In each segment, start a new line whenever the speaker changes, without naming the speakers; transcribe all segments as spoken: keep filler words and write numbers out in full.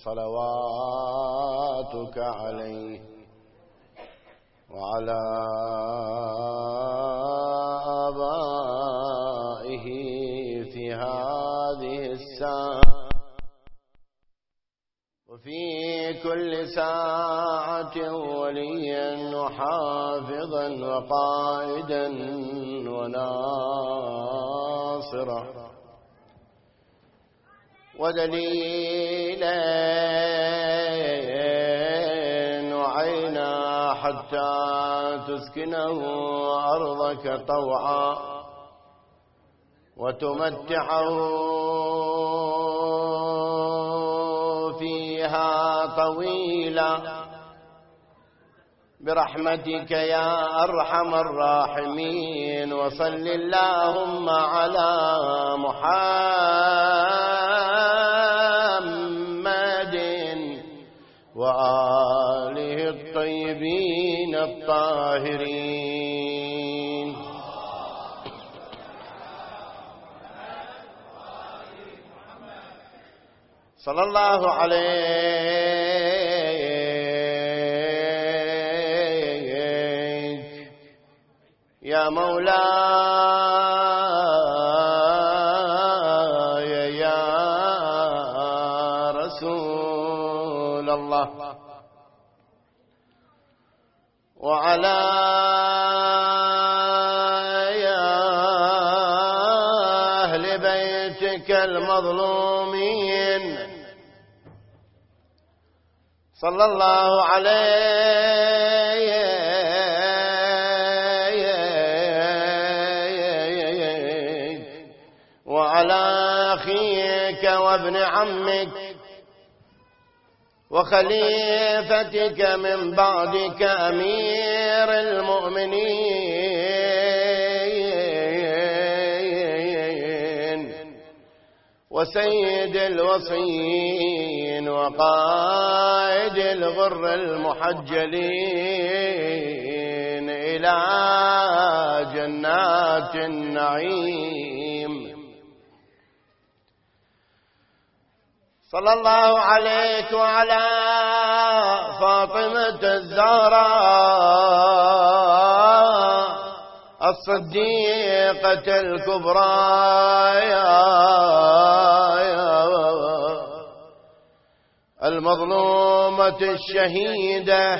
صلواتك عليه وعلى آبائه في هذه الساعة وفي كل ساعة وليا وحافظا وقائدا وناصرا ودليلا وعينا حتى تسكنه أرضك طوعا وتمتعه فيها طويلا برحمتك يا أرحم الراحمين. وصل اللهم على محمد وآله الطيبين الطاهرين. صلى الله عليك يا مولاي يا رسول الله وعلى أهل بيتك المظلومين. صلى الله عليه وعلى أخيك وابن عمك وخليفتك من بعدك أمير المؤمنين وسيد الوصيين وقائد الغر المحجلين إلى جنات النعيم. صلى الله عليك وعلى فاطمة الزهراء الصديقة الكبرى المظلومة الشهيدة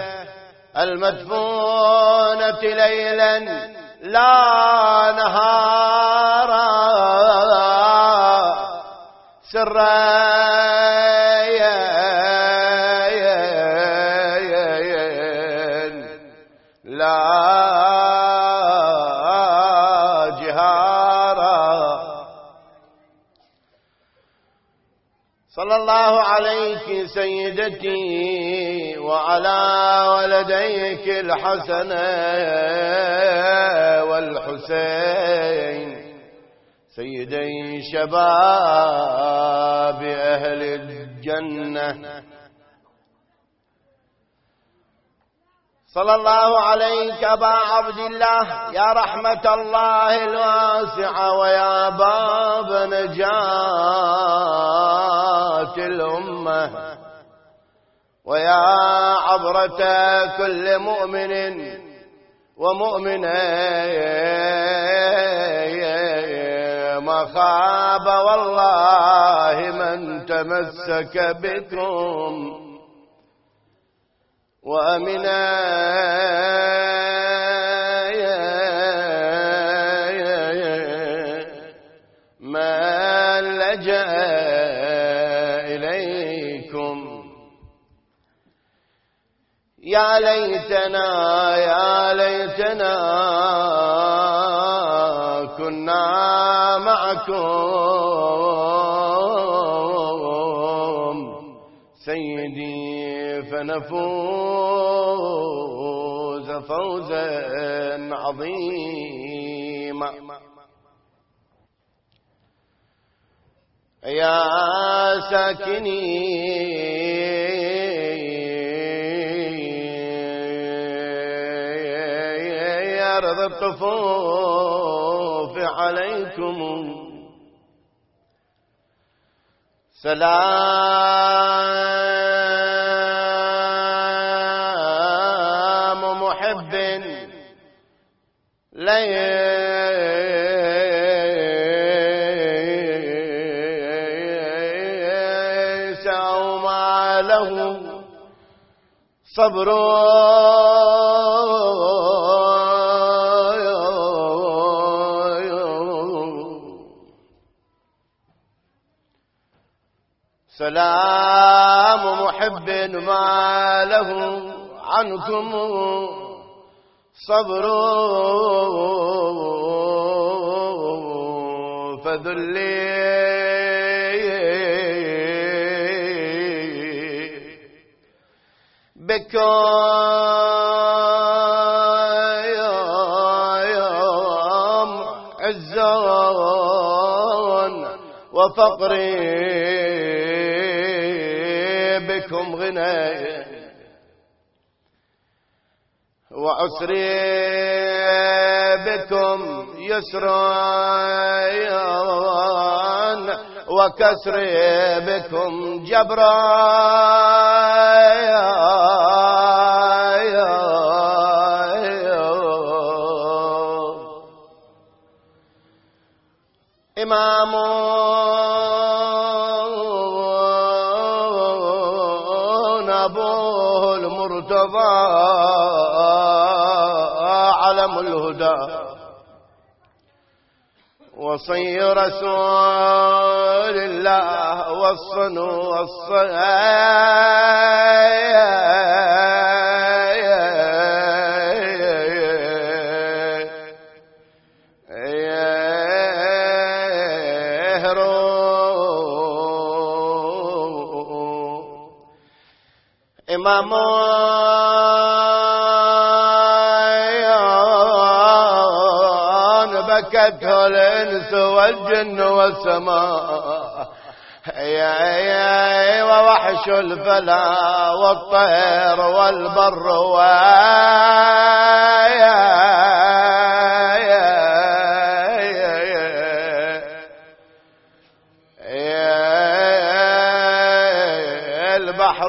المدفونة ليلا لا نهارا سرا لا جهارا. صلى الله عليك سيدتي وعلى ولديك الحسن والحسين سيدي شباب أهل الجنة. صلى الله عليك أبا عبد الله يا رحمة الله الواسعة ويا باب نجاة الأمة ويا عبرة كل مؤمن ومؤمنة ما خاب والله من تمسك بكم وأمنا من لجأ إليكم. يا ليتنا يا ليتنا كنا معكم سيدي فنفوز فوزا عظيما. يا ساكني أرض الطفوف عليكم سلام ليس وما له صبر سلام محب ما له عنكم صبر فذلي بكم عزون وفقري بكم غنى وعسري بكم يسر وكسري بكم جبرا إمام أبوه المرتضى علم الهدى وصي رسول الله والصن إمام بكته الإنس والجن والسماء يا يا ووحش الفلا والطير والبر البحر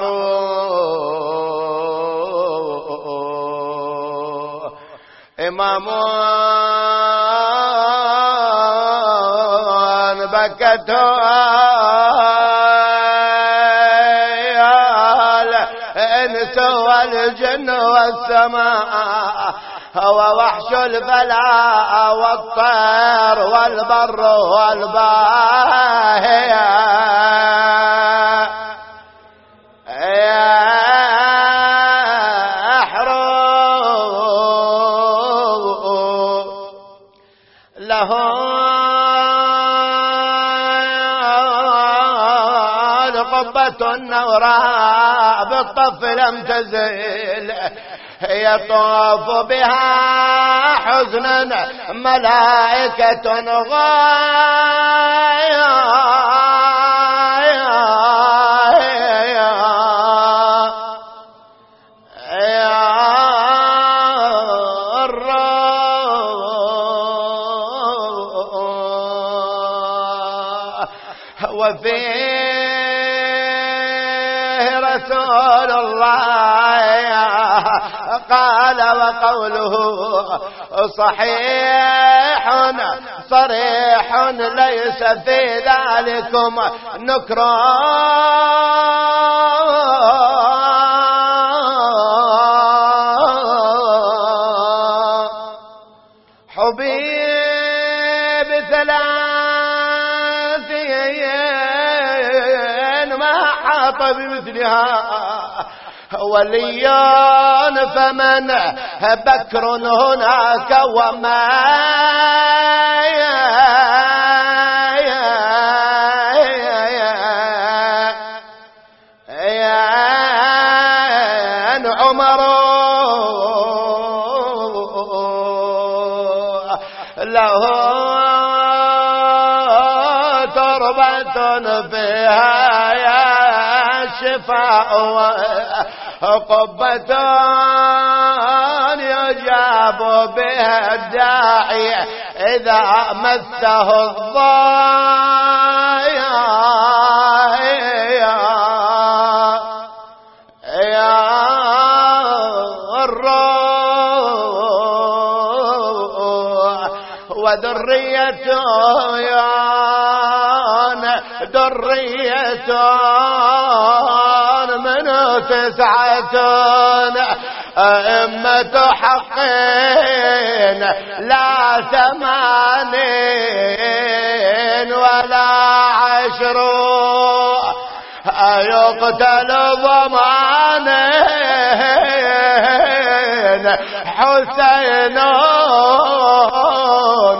إمام بكته الإنس والجن والسماء هو وحش الفلا والطير والبر والباهية قبة النوراء بالطف لم تزل يطوف بها حزنا ملائكة غاية وفيه رسول الله قال وقوله صحيح صريح ليس في ذلكم نكران حبيب ثلاثين ما حاط بمثلها وليان فمن بكر هناك وما عمر له تربة فيها يا شفاء قبة يجاب بها الداعي إذا مسه الضايا يا الروح وذرية ذرية من تسعة أئمة حق لا ثمانين ولا عشر يقتل ضمانين حسينون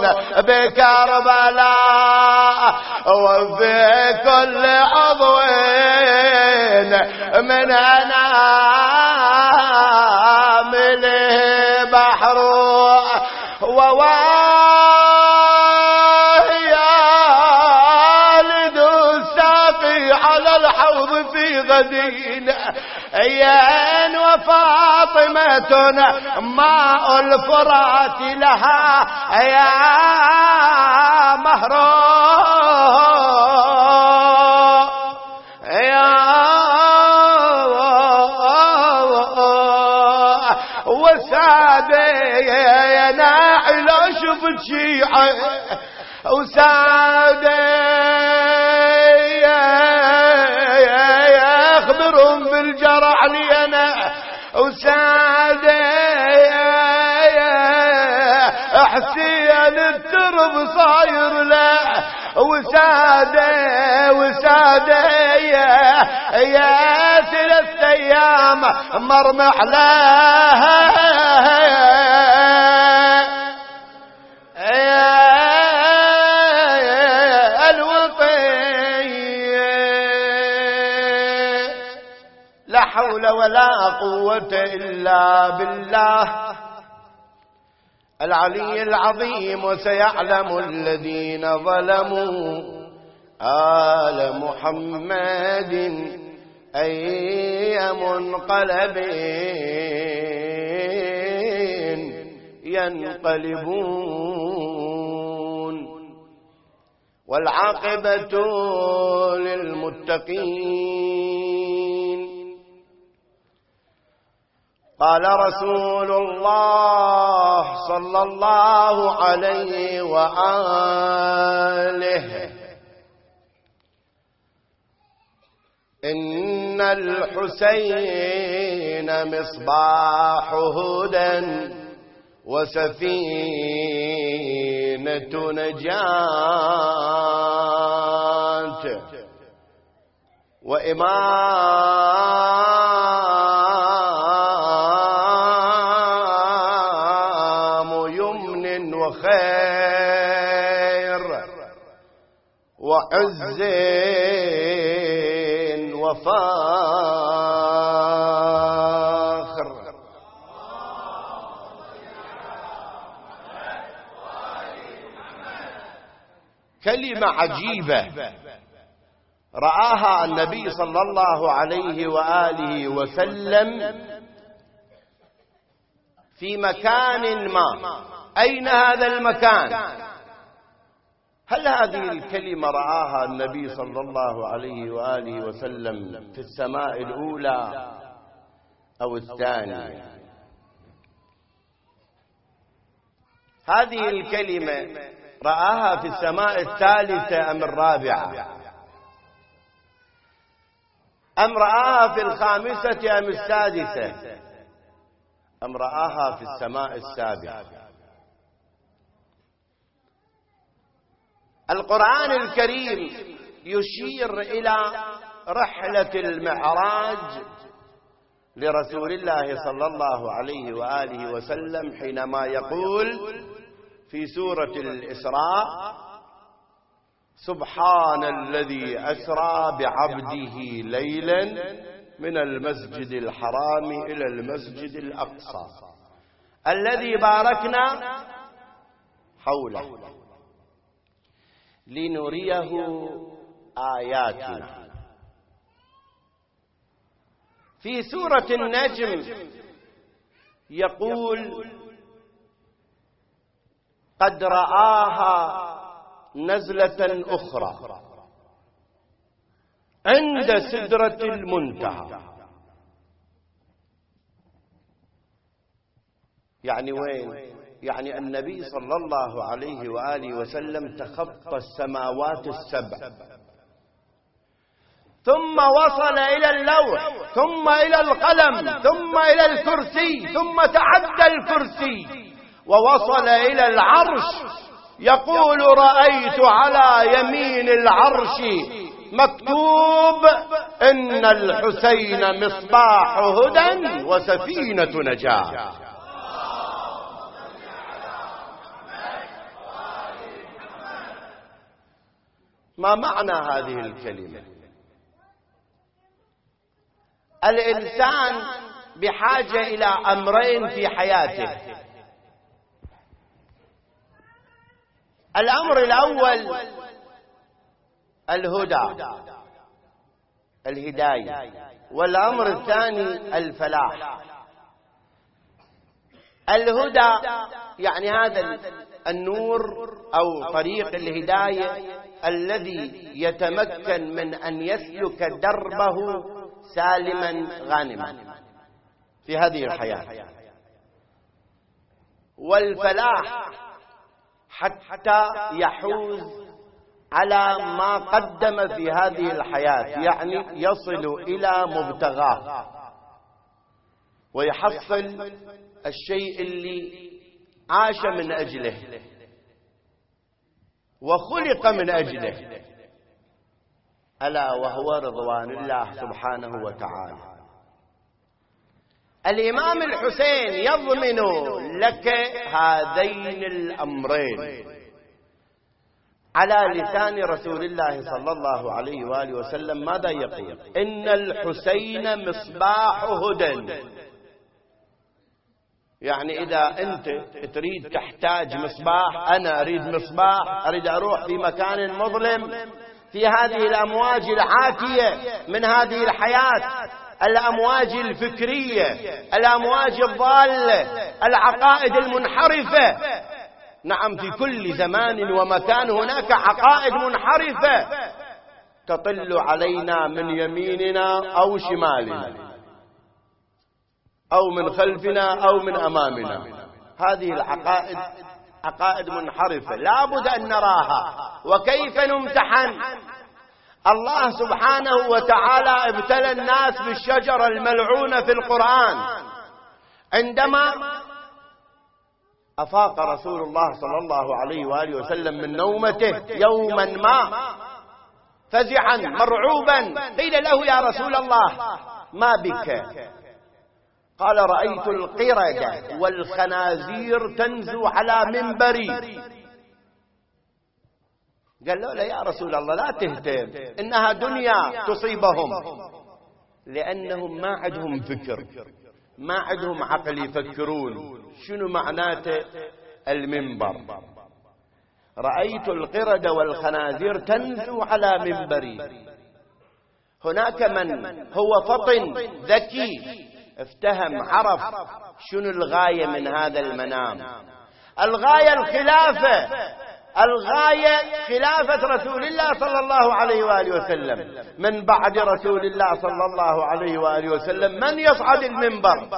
بكربلاء وفي كل عضو من أنامله بحر ووالد الساقي على الحوض في غدين ين وفاطمة ماء الفرات لها يا مهروب يا وسادة يا ناعل شفت شيعة وسادة يخبرهم بالجرح لي أنا وسادة حسين الترب صاير له وسادة وسادة يا ثلاث أيام مرمح لها لا حول ولا قوة إلا بالله العلي العظيم. وسيعلم الذين ظلموا آل محمد أي منقلب ينقلبون والعاقبة للمتقين. قال رسول الله صلى الله عليه وآله إن الحسين مصباح هدى وسفينة نجاة وإمام يمن وخير وعز وفاخر. كلمة عجيبة رآها النبي صلى الله عليه وآله وسلم في مكان ما. أين هذا المكان؟ هل هذه الكلمة رآها النبي صلى الله عليه وآله وسلم في السماء الأولى أو الثانية؟ هذه الكلمة رآها في السماء الثالثة أم الرابعة؟ أم رآها في الخامسة أم السادسة؟ أم رآها في السماء السابعة؟ القرآن الكريم يشير إلى رحلة المعراج لرسول الله صلى الله عليه وآله وسلم حينما يقول في سورة الإسراء: سبحان الذي أسرى بعبده ليلا من المسجد الحرام إلى المسجد الأقصى الذي باركنا حوله لنريه آياتنا. في سورة النجم يقول: قد رآها نزلة أخرى عند سدرة المنتهى. يعني وين؟ يعني النبي صلى الله عليه وآله وسلم تخطى السماوات السبع، ثم وصل إلى اللوح، ثم إلى القلم، ثم إلى الكرسي، ثم تعدى الكرسي ووصل إلى العرش. يقول: رأيت على يمين العرش مكتوب: إن الحسين مصباح هدى وسفينة نجاة. ما معنى هذه الكلمة؟ الإنسان بحاجة إلى أمرين في حياته. الأمر الأول الهدى، الهداية، والأمر الثاني الفلاح. الهدى يعني هذا النور أو طريق الهداية الذي يتمكن من أن يسلك دربه سالما غانما في هذه الحياة. والفلاح حتى يحوز على ما قدم في هذه الحياة، يعني يصل إلى مبتغاه ويحصل الشيء اللي عاش من أجله وخلق من أجله، ألا وهو رضوان الله سبحانه وتعالى. الإمام الحسين يضمن لك هذين الأمرين على لسان رسول الله صلى الله عليه وآله وسلم. ماذا يقول؟ إن الحسين مصباح هدى. يعني إذا أنت تريد تحتاج مصباح، أنا أريد مصباح، أريد أروح في مكان مظلم في هذه الأمواج العاتية من هذه الحياة، الأمواج الفكرية، الأمواج الضالة، العقائد المنحرفة. نعم، في كل زمان ومكان هناك عقائد منحرفة تطل علينا من يميننا أو شمالنا، أو من خلفنا أو من أمامنا. هذه العقائد عقائد منحرفة لا بد أن نراها. وكيف نمتحن؟ الله سبحانه وتعالى ابتلى الناس بالشجرة الملعونة في القرآن. عندما أفاق رسول الله صلى الله عليه وآله وسلم من نومته يوما ما فزعا مرعوبا، قيل له: يا رسول الله ما بك؟ قال: رأيت القردة والخنازير تنزو على منبري. قال له: لا يا رسول الله لا تهتم، إنها دنيا تصيبهم، لأنهم ما عندهم فكر، ما عندهم عقل يفكرون. شنو معناته المنبر؟ رأيت القردة والخنازير تنزو على منبري. هناك من هو فطن ذكي افتهم، عرف شنو الغاية من هذا المنام. الغاية الخلافة، الغاية خلافة رسول الله صلى الله عليه وآله وسلم. من بعد رسول الله صلى الله عليه وآله وسلم من يصعد المنبر؟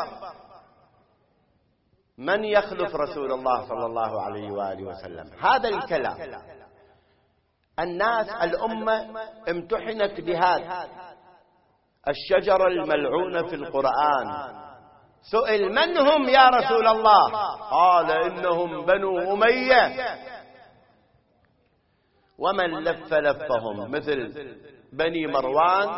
من يخلف رسول الله صلى الله عليه وآله وسلم؟ هذا الكلام. الناس الأمة امتحنت بهذا الشجرة الملعونة في القرآن. سئل: من هم يا رسول الله؟ قال: إنهم بنو أمية. ومن لف لفهم مثل بني مروان،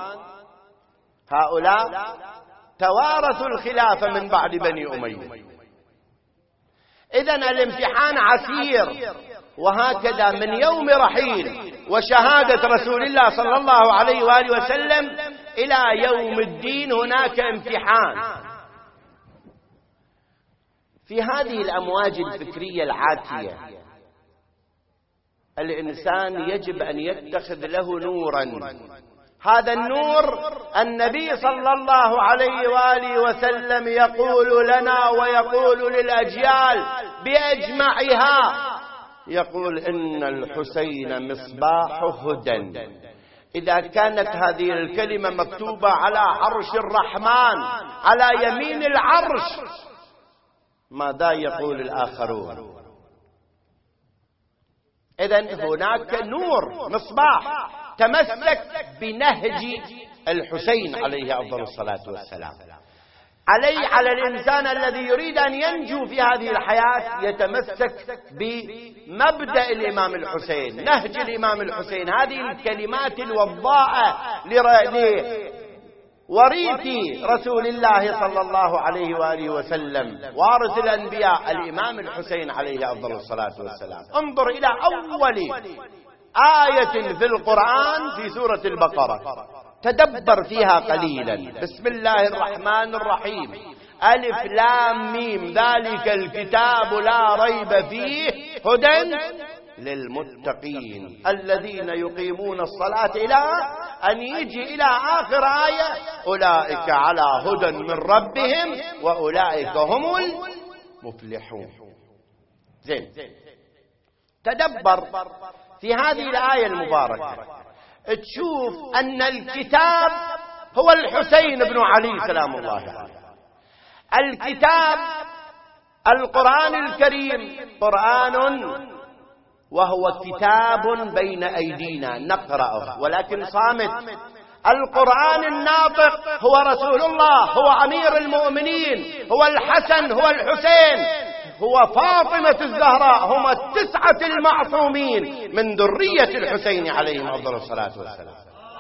هؤلاء توارثوا الخلافة من بعد بني أمية. إذن الامتحان عسير. وهكذا من يوم رحيل وشهادة رسول الله صلى الله عليه وآله وسلم إلى يوم الدين هناك امتحان. في هذه الأمواج الفكرية العاتية الإنسان يجب أن يتخذ له نورا. هذا النور النبي صلى الله عليه وآله وسلم يقول لنا ويقول للأجيال بأجمعها، يقول: إن الحسين مصباح هدى. إذا كانت هذه الكلمة مكتوبة على عرش الرحمن، على يمين العرش، ماذا يقول الآخرون؟ إذن هناك نور مصباح تمسك بنهج الحسين عليه أفضل الصلاة والسلام. علي على الإنسان الذي يريد أن ينجو في هذه الحياة يتمسك بمبدأ الإمام الحسين، نهج الإمام الحسين، هذه الكلمات الوضاءة لوريث رسول الله صلى الله عليه وآله وسلم، وارث الأنبياء الإمام الحسين عليه أفضل الصلاة والسلام. انظر إلى أول آية في القرآن في سورة البقرة، تدبر فيها قليلا. بسم الله الرحمن الرحيم، ألف لام ميم، ذلك الكتاب لا ريب فيه هدى للمتقين الذين يقيمون الصلاة، إلى أن يجي إلى آخر آية، أولئك على هدى من ربهم وأولئك هم المفلحون. زين، تدبر في هذه الآية المباركة، تشوف أن الكتاب هو الحسين بن علي سلام الله عليه. الكتاب القرآن الكريم قرآن، وهو كتاب بين أيدينا نقرأه ولكن صامت. القرآن الناطق هو رسول الله، هو أمير المؤمنين، هو الحسن، هو الحسين، هو فاطمة الزهراء، هم التسعة المعصومين من ذرية الحسين عليهم أفضل الصلاة والسلام.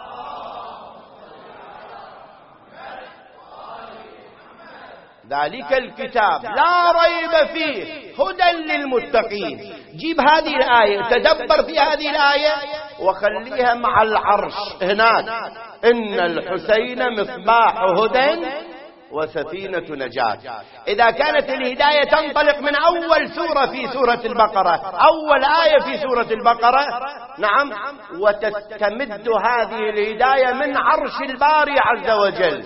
ذلك الكتاب لا ريب فيه هدى للمتقين. جيب هذه الآية، تدبر في هذه الآية وخليها مع العرش هناك، إن الحسين مصباح هدى وسفينة نجاة. إذا كانت الهداية تنطلق من أول سورة في سورة البقرة، أول آية في سورة البقرة، نعم، وتستمد هذه الهداية من عرش الباري عز وجل،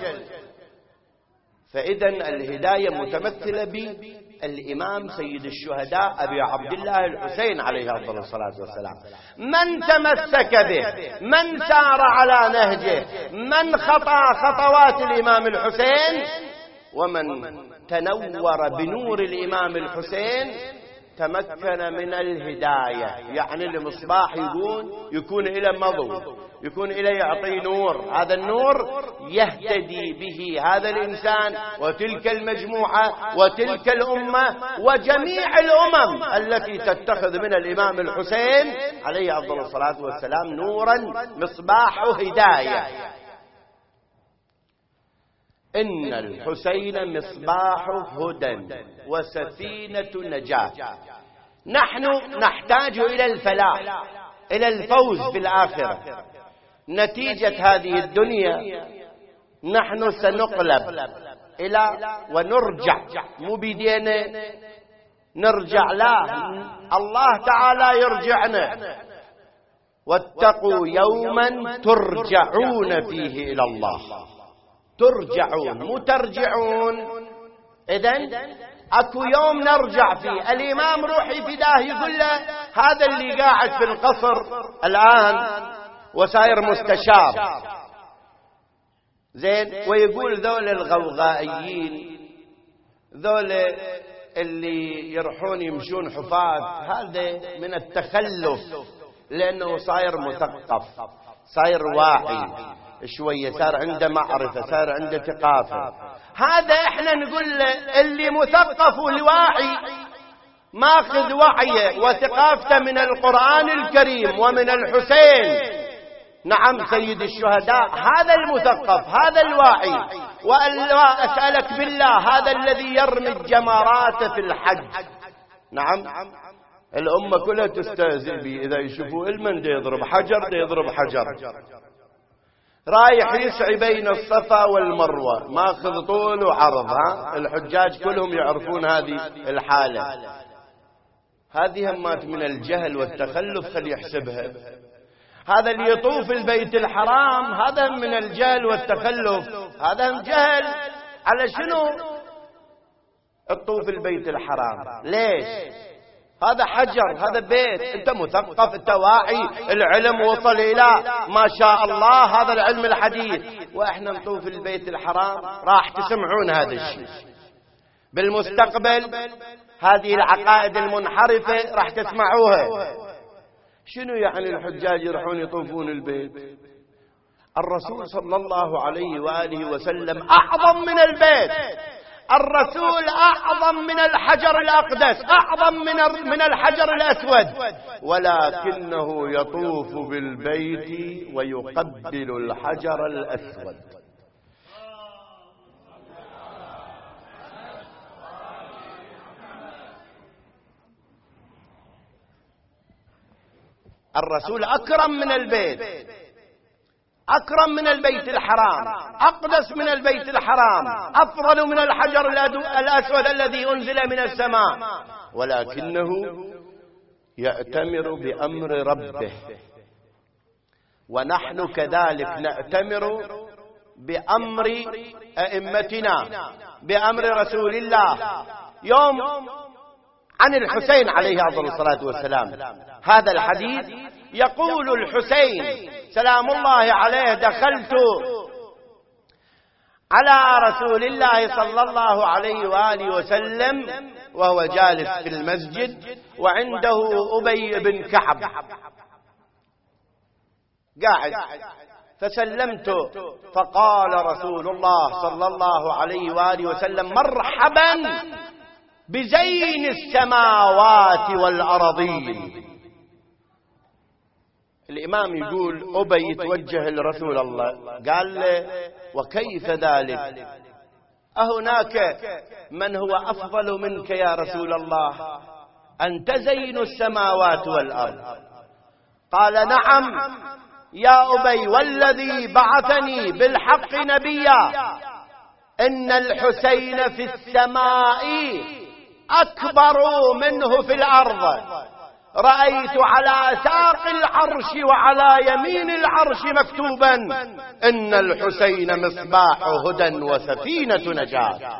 فإذا الهداية متمثلة بالإمام سيد الشهداء أبي عبد الله الحسين عليه أفضل الصلاة والسلام. من تمسك به، من سار على نهجه، من خطى خطوات الإمام الحسين، ومن تنور بنور الإمام الحسين تمكن من الهداية. يعني المصباح يكون يكون إلى مضو، يكون إليه يعطي نور، هذا النور يهتدي به هذا الإنسان وتلك المجموعة وتلك الأمة وجميع الأمم التي تتخذ من الإمام الحسين عليه أفضل الصلاة والسلام نورا مصباح هداية. إن الحسين مصباح هدى وسفينة نجاة. نحن نحتاج إلى الفلاح، إلى الفوز بالآخرة. نتيجة هذه الدنيا نحن سنقلب إلى ونرجع، مو بيدينا نرجع، لا، الله تعالى يرجعنا. واتقوا يوما ترجعون فيه إلى الله. ترجعون مو ترجعون. إذن اكو يوم نرجع فيه. الإمام روحي فداه يقول له هذا اللي قاعد في القصر الآن وساير مستشار، زين، ويقول ذول الغوغائيين، ذول اللي يرحون يمشون حفاة، هذا من التخلف، لأنه صاير مثقف، صاير واعي شوية، صار عنده معرفة، صار عنده ثقافة. هذا احنا نقول له اللي مثقف والواعي ماخذ وعيه وثقافته من القرآن الكريم ومن الحسين، نعم سيد الشهداء، هذا المثقف، هذا الواعي. وألا أسألك بالله هذا الذي يرمي الجمرات في الحج، نعم، الأمة كلها تستهزئ به، إذا يشوفوا المن دي يضرب حجر دي يضرب حجر، رايح يسعي بين الصفا والمروة، ماخذ طول وعرض. ها الحجاج كلهم يعرفون هذه الحالة. هذه همات من الجهل والتخلف، خلي يحسبها. هذا اللي يطوف البيت الحرام هذا من الجهل والتخلف، هذا جهل. على شنو الطوف البيت الحرام؟ ليش؟ هذا حجر، هذا بيت. انت مثقف، انت واعي، العلم وصل الى ما شاء الله، هذا العلم الحديث، واحنا نطوف البيت الحرام راح تسمعون هذا الشيء. بالمستقبل هذه العقائد المنحرفة راح تسمعوها. شنو يعني الحجاج يروحون يطوفون البيت؟ الرسول صلى الله عليه وآله وسلم أعظم من البيت، الرسول أعظم من الحجر الأقدس، أعظم من من الحجر الأسود، ولكنه يطوف بالبيت ويقبل الحجر الأسود. الرسول أكرم من البيت، أكرم من البيت الحرام، أقدس من البيت الحرام، أفضل من الحجر الأسود الذي أنزل من السماء، ولكنه يأتمر بأمر ربه. ونحن كذلك نأتمر بأمر أئمتنا، بأمر رسول الله. يوم عن الحسين عليه أفضل الصلاة والسلام هذا الحديث يقول الحسين سلام الله عليه: دخلت على رسول الله صلى الله عليه وآله وسلم وهو جالس في المسجد وعنده أبي بن كعب قاعد، فسلمت فقال رسول الله صلى الله عليه وآله وسلم: مرحبا بزين السماوات والأرضين. الإمام يقول أبي يتوجه لرسول الله، قال له: وكيف ذلك؟ أهناك من هو أفضل منك يا رسول الله؟ أنت زين السماوات والأرض. قال: نعم يا أبي، والذي بعثني بالحق نبيا، إن الحسين في السماء أكبر منه في الأرض، رأيت على ساق العرش وعلى يمين العرش مكتوبا: إن الحسين مصباح هدى وسفينة نجاة.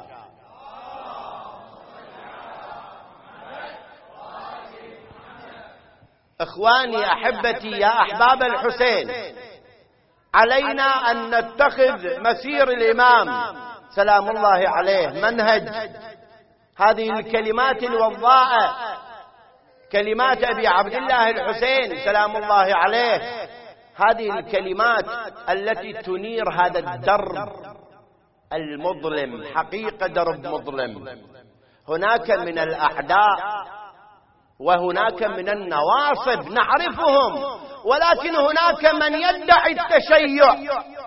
إخواني أحبتي يا أحباب الحسين، علينا أن نتخذ مسير الإمام سلام الله عليه منهج. هذه الكلمات الوضاءة كلمات أبي عبد الله الحسين سلام الله عليه، هذه الكلمات التي تنير هذا الدرب المظلم، حقيقة درب مظلم. هناك من الأعداء وهناك من النواصب نعرفهم، ولكن هناك من يدعي التشيع،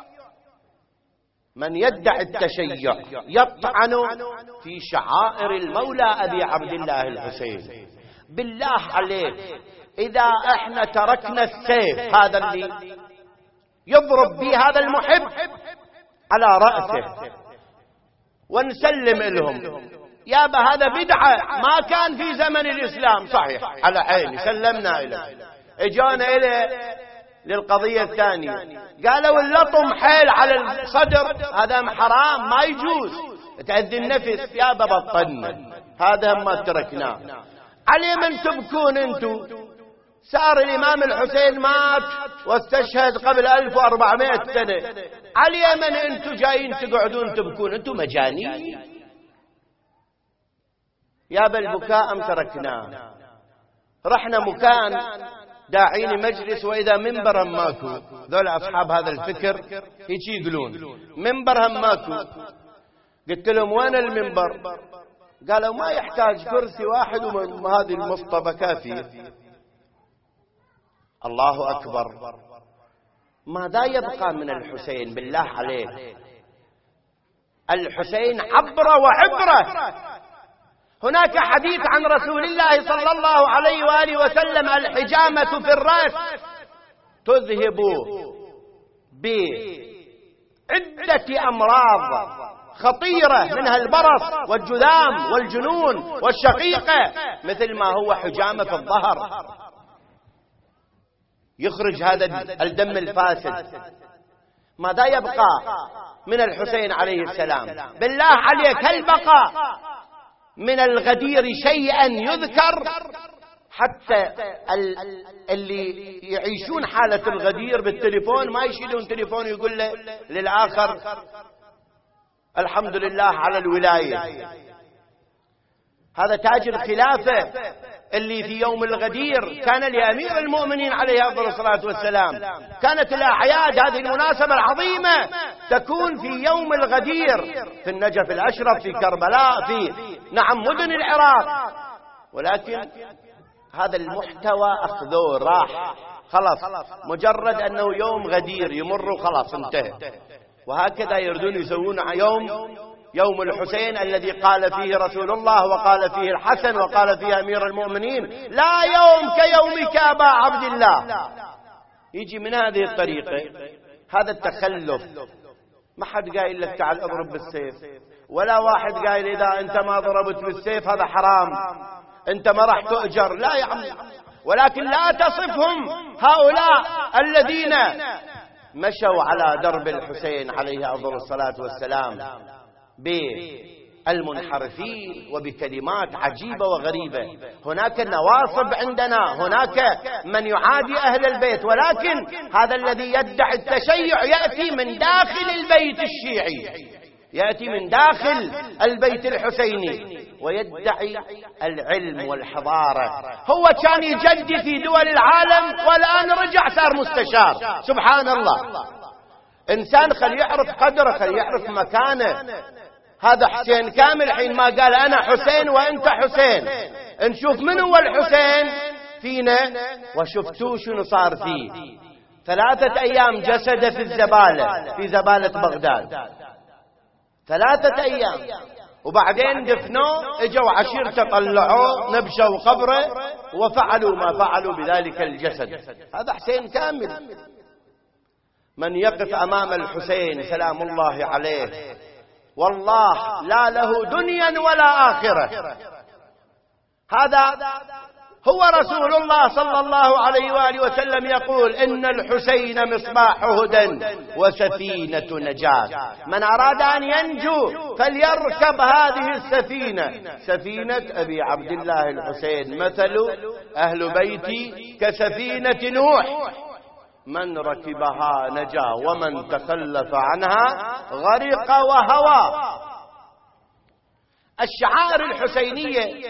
من يدعي التشيع يطعن في شعائر المولى أبي عبد الله الحسين. بالله عليك، إذا احنا تركنا السيف هذا اللي يضرب به هذا المحب على رأسه ونسلم لهم، يابا هذا بدعة ما كان في زمن الإسلام، صحيح على عيني سلمنا إليه، اجانا إليه للقضية الثانية قالوا اللطم حيل على الصدر هذا حرام ما يجوز تأذي النفس، يابا بطلنا هذا ما تركناه. علي من تبكون انتو؟ صار الإمام الحسين مات واستشهد قبل ألف وأربعمائة سنة، علي من انتو جايين تقعدون تبكون؟ انتو مجانين. يا بالبكاء أم تركناه؟ رحنا مكان داعين مجلس وإذا منبرا ماكو، ذول أصحاب هذا الفكر هيك يقولون منبرا ماكو. قلت لهم وين المنبر؟ قالوا ما يحتاج كرسي واحد وهذه المصطبة كافية. الله أكبر. ماذا يبقى من الحسين بالله عليه؟ الحسين عبرة وعبرة. هناك حديث عن رسول الله صلى الله عليه وآله وسلم: الحجامة في الرأس تذهب بعدة أمراض خطيرة، منها البرص والجذام والجنون والشقيقة، مثل ما هو حجامة في الظهر يخرج هذا الدم الفاسد. ماذا يبقى من الحسين عليه السلام؟ بالله عليك، هل بقى من الغدير شيئا يذكر؟ حتى اللي يعيشون حالة الغدير بالتليفون ما يشيلون تليفون يقول له للآخر الحمد لله على الولاية. هذا تاج الخلافة اللي في يوم الغدير كان لأمير المؤمنين عليه أفضل الصلاة والسلام. كانت الأعياد هذه المناسبة العظيمة تكون في يوم الغدير، في النجف الأشرف، في كربلاء، في نعم مدن العراق. ولكن هذا المحتوى أخذوه راح خلاص، مجرد أنه يوم غدير يمر خلاص انتهى. وهكذا يردون يسوون يوم يوم الحسين الذي قال فيه رسول الله وقال فيه الحسن وقال فيه أمير المؤمنين لا يوم كيومك أبا عبد الله. يجي من هذه الطريقة هذا التخلف. ما حد قايل لك تعال اضرب بالسيف، ولا واحد قايل إذا أنت ما ضربت بالسيف هذا حرام، أنت ما راح تؤجر. لا يا عم، ولكن لا تصفهم هؤلاء الذين مشوا على درب الحسين عليه أفضل الصلاة والسلام بالمنحرفين وبكلمات عجيبة وغريبة. هناك نواصب عندنا، هناك من يعادي أهل البيت، ولكن هذا الذي يدعي التشيع يأتي من داخل البيت الشيعي، يأتي من داخل البيت الحسيني ويدعي العلم والحضارة. هو كان يجدي في دول العالم والآن رجع صار مستشار. سبحان الله. إنسان خل يعرف قدره، خل يعرف مكانه. هذا حسين كامل حين ما قال أنا حسين وأنت حسين، نشوف من هو الحسين فينا وشفتوه شنو صار فيه. ثلاثة أيام جسد في الزبالة، في زبالة بغداد، ثلاثة أيام، وبعدين دفنوه، اجوا عشيرته طلعوه، نبشوا قبره وفعلوا ما فعلوا بذلك الجسد. هذا حسين كامل. من يقف أمام الحسين سلام الله عليه والله لا له دنيا ولا آخرة. هذا هو رسول الله صلى الله عليه وآله وسلم يقول إن الحسين مصباح هدى وسفينة نجاة، من أراد أن ينجو فليركب هذه السفينة، سفينة أبي عبد الله الحسين. مثل أهل بيتي كسفينة نوح، من ركبها نجا ومن تخلف عنها غرق وهوى. الشعائر الحسينية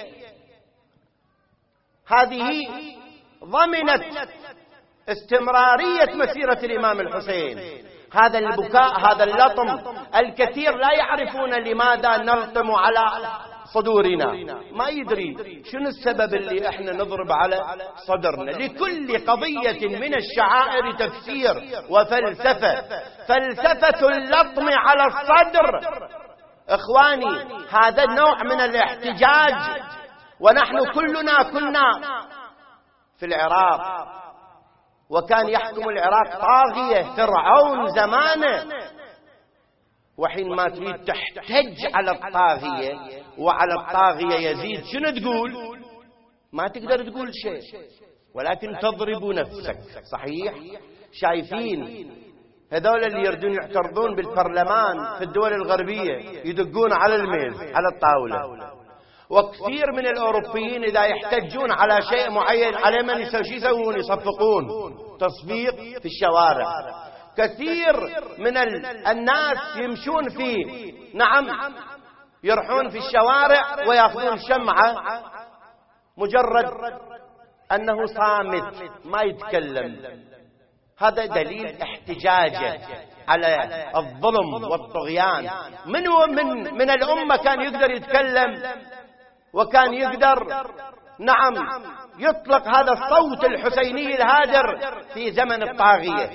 هذه ضمنت استمرارية مسيرة الإمام الحسين. هذا البكاء، هذا اللطم، الكثير لا يعرفون لماذا نلطم على صدورنا، ما يدري شنو السبب اللي احنا نضرب على صدرنا. لكل قضية من الشعائر تفسير وفلسفة. فلسفة اللطم على الصدر اخواني هذا النوع من الاحتجاج. ونحن كلنا كنا في العراق، وكان يحكم العراق طاغية فرعون زمانه، وحين ما تريد تحتج على الطاغية وعلى الطاغية يزيد شنو تقول؟ ما تقدر تقول شيء، ولكن تضرب نفسك. صحيح؟ شايفين هذول اللي يردون يعترضون بالبرلمان في الدول الغربية يدقون على الميز على الطاولة. وكثير من الأوروبيين إذا يحتجون على شيء معين على من يسوون يصفقون تصفيق في الشوارع. كثير من الناس يمشون في نعم يرحون في الشوارع ويأخذون شمعة، مجرد أنه صامت ما يتكلم. هذا دليل احتجاجه على الظلم والطغيان. من من من الأمة كان يقدر يتكلم وكان يقدر نعم يطلق هذا الصوت الحسيني الهادر في زمن الطاغية.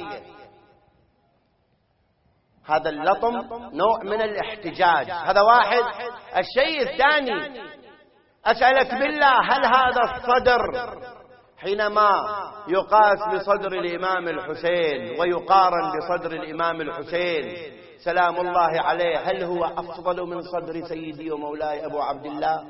هذا اللطم نوع من الاحتجاج. هذا واحد. الشيء الثاني أسألك بالله، هل هذا الصدر حينما يقاس بصدر الإمام الحسين ويقارن بصدر الإمام الحسين سلام الله عليه، هل هو أفضل من صدر سيدي ومولاي أبو عبد الله؟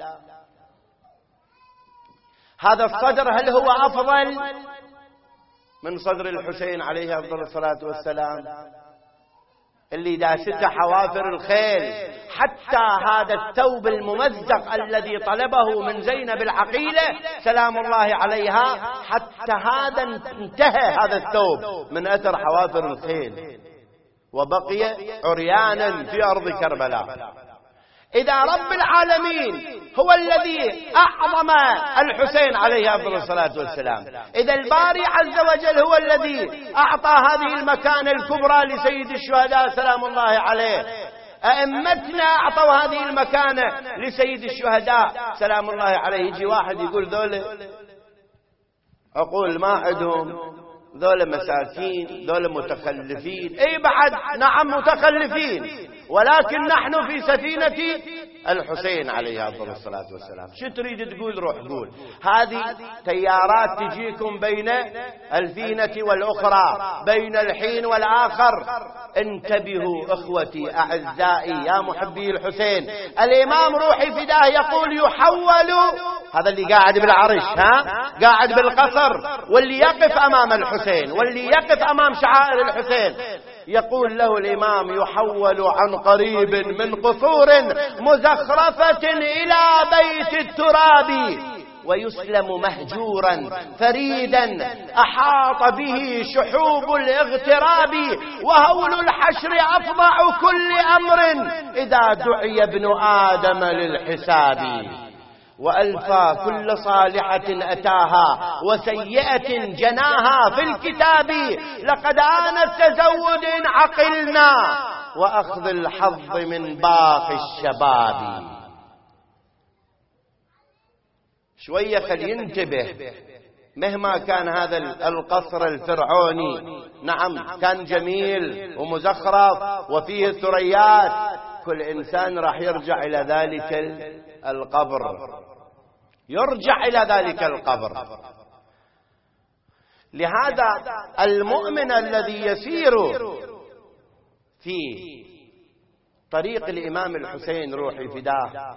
هذا الصدر هل هو أفضل من صدر الحسين عليه أفضل الصلاة والسلام اللي داسته حوافر الخيل؟ حتى هذا الثوب الممزق الذي طلبه من زينب العقيلة سلام الله عليها، حتى هذا انتهى هذا الثوب من أثر حوافر الخيل وبقي عريانا في أرض كربلاء. إذا رب العالمين هو الذي أعظم الحسين عليه أفضل الصلاة والسلام، إذا الباري عز وجل هو الذي أعطى هذه المكانة الكبرى لسيد الشهداء سلام الله عليه، أئمتنا أعطوا هذه المكانة لسيد الشهداء سلام الله عليه، يجي واحد يقول ذولا أقول ما عندهم، ذولا مساكين، ذولا متخلفين. اي بعد نعم متخلفين، ولكن نحن في سفينة الحسين عليه أفضل الصلاة والسلام. شو تريد تقول؟ روح قول. هذه تيارات تجيكم بين الفينة والأخرى، بين الحين والآخر. انتبهوا أخوتي أعزائي يا محبي الحسين. الإمام روحي فداه يقول يحول، هذا اللي قاعد بالعرش، ها قاعد بالقصر، واللي يقف أمام الحسين، واللي يقف أمام شعائر الحسين، يقول له الإمام يحول عن قريب من قصور مزخرفة إلى بيت التراب، ويسلم مهجورا فريدا أحاط به شحوب الاغتراب، وهول الحشر أفظع كل أمر إذا دعي ابن آدم للحساب، وألفى كل صالحة أتاها وسيئة جناها في الكتاب، لقد آن التزود عقلنا وأخذ الحظ من باقي الشباب. شوية خلينتبه، مهما كان هذا القصر الفرعوني نعم كان جميل ومزخرف وفيه الثريات، كل إنسان راح يرجع إلى ذلك القبر، يرجع إلى ذلك القبر. لهذا المؤمن الذي يسير في طريق الإمام الحسين روحي فداه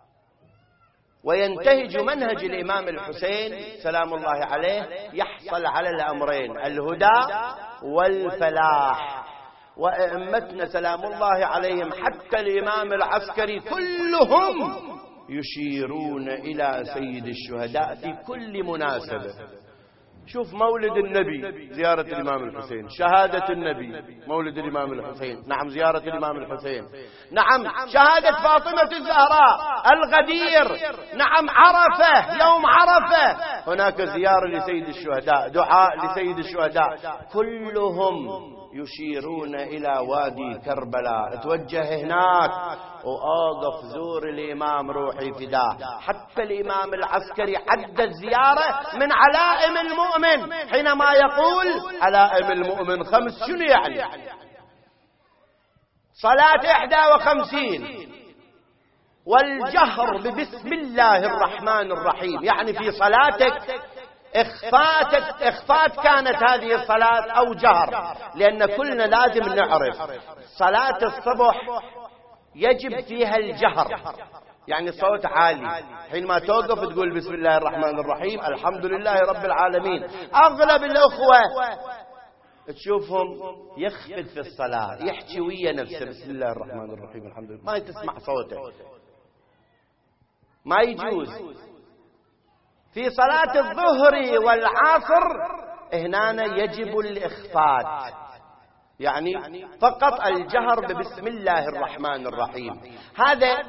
وينتهج منهج الإمام الحسين سلام الله عليه، يحصل على الأمرين، الهدى والفلاح. وأئمتنا سلام الله عليهم حتى الإمام العسكري كلهم يشيرون إلى سيد الشهداء في كل مناسبة. شوف مولد النبي زيارة الإمام الحسين، شهادة النبي مولد الإمام الحسين، نعم زيارة الإمام الحسين، نعم شهادة فاطمة الزهراء، الغدير، نعم عرفة، يوم عرفة هناك زيارة لسيد الشهداء، دعاء لسيد الشهداء، كلهم يشيرون إلى وادي كربلاء. اتوجه هناك وأوقف زور الإمام روحي فداه. حتى الإمام العسكري عد الزيارة من علائم المؤمن، حينما يقول علائم المؤمن خمس، شنو يعني؟ صلاة إحدى وخمسين، والجهر ببسم الله الرحمن الرحيم، يعني في صلاتك إخفات إخفات كانت هذه الصلاة أو جهر، لأن كلنا لازم نعرف صلاة الصبح يجب فيها الجهر، يعني صوت عالي، حينما توقف تقول بسم الله الرحمن الرحيم الحمد لله رب العالمين. أغلب الأخوة تشوفهم يخفت في الصلاة، يحكي ويا نفسه بسم الله الرحمن الرحيم الحمد لله، ما تسمع صوته، ما يجوز. في صلاة الظهر والعصر هنا يجب الإخفات، يعني فقط الجهر ببسم الله الرحمن الرحيم. هذا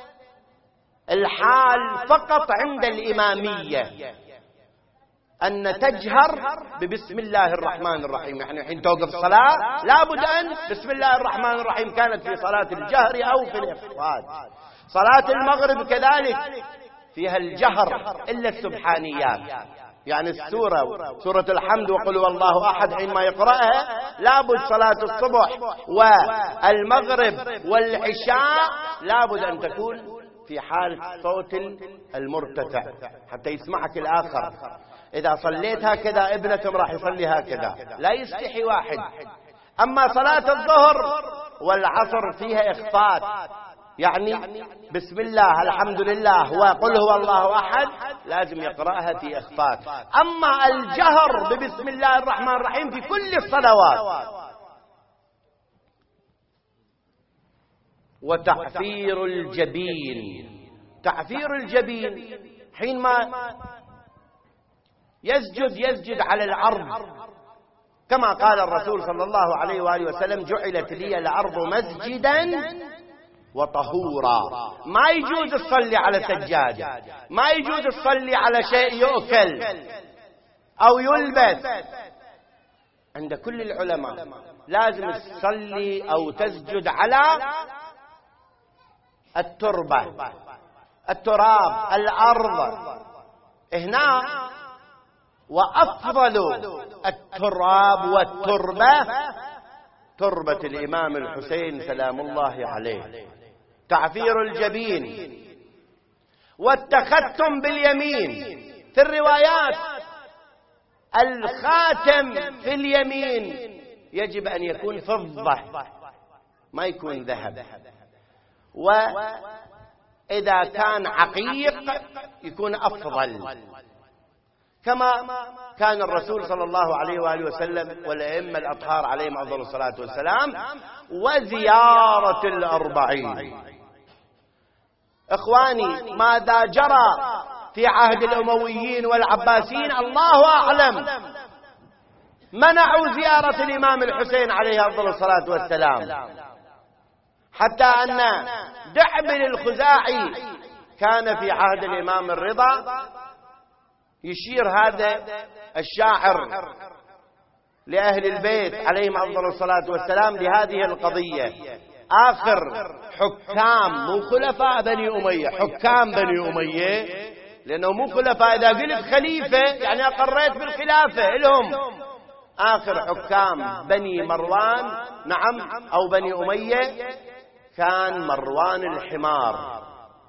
الحال فقط عند الإمامية، أن تجهر ببسم الله الرحمن الرحيم، يعني حين توقف الصلاة لابد أن بسم الله الرحمن الرحيم، كانت في صلاة الجهر أو في الإخفات. صلاة المغرب كذلك فيها الجهر إلا السبحانيات، يعني السورة سورة الحمد وقل هو الله أحد حينما يقرأها لابد، صلاة الصبح والمغرب والعشاء لابد أن تكون في حال صوت المرتفع حتى يسمعك الآخر. إذا صليت هكذا ابنكم راح يصلي هكذا، لا يستحي واحد. أما صلاة الظهر والعصر فيها إخفات، يعني بسم الله الحمد لله وقل هو الله أحد لازم يقرأها في إخفات. أما الجهر ببسم الله الرحمن الرحيم في كل الصلوات. وتعفير الجبين، تعفير الجبين حينما يسجد يسجد على الأرض، كما قال الرسول صلى الله عليه وآله وسلم جعلت لي الأرض مسجدا وطهورا. ما يجوز تصلي على سجادة، ما يجوز تصلي على شيء يؤكل أو يلبس. عند كل العلماء لازم تصلي أو تسجد على التربة، التراب، الأرض. هنا وأفضل التراب والتربة تربة الإمام الحسين سلام الله عليه، تعفير الجبين والتختم باليمين. في الروايات الخاتم في اليمين يجب أن يكون فضة ما يكون ذهب، وإذا كان عقيق يكون أفضل، كما كان الرسول صلى الله عليه وآله وسلم والأئمة الأطهار عليهم أفضل الصلاة والسلام. وزيارة الأربعين. إخواني، ماذا جرى في عهد الأمويين والعباسيين الله أعلم، منعوا زيارة الإمام الحسين عليه أفضل الصلاة والسلام، حتى أن دحبل الخزاعي كان في عهد الإمام الرضا يشير هذا الشاعر لأهل البيت عليهم أفضل الصلاة والسلام بهذه القضية. آخر حكام، مو خلفاء بني أمية، حكام بني أمية، لأنه مو خلفاء. إذا قلت خليفة يعني أقريت بالخلافة لهم. آخر حكام بني مروان، نعم، أو بني أمية، كان مروان الحمار.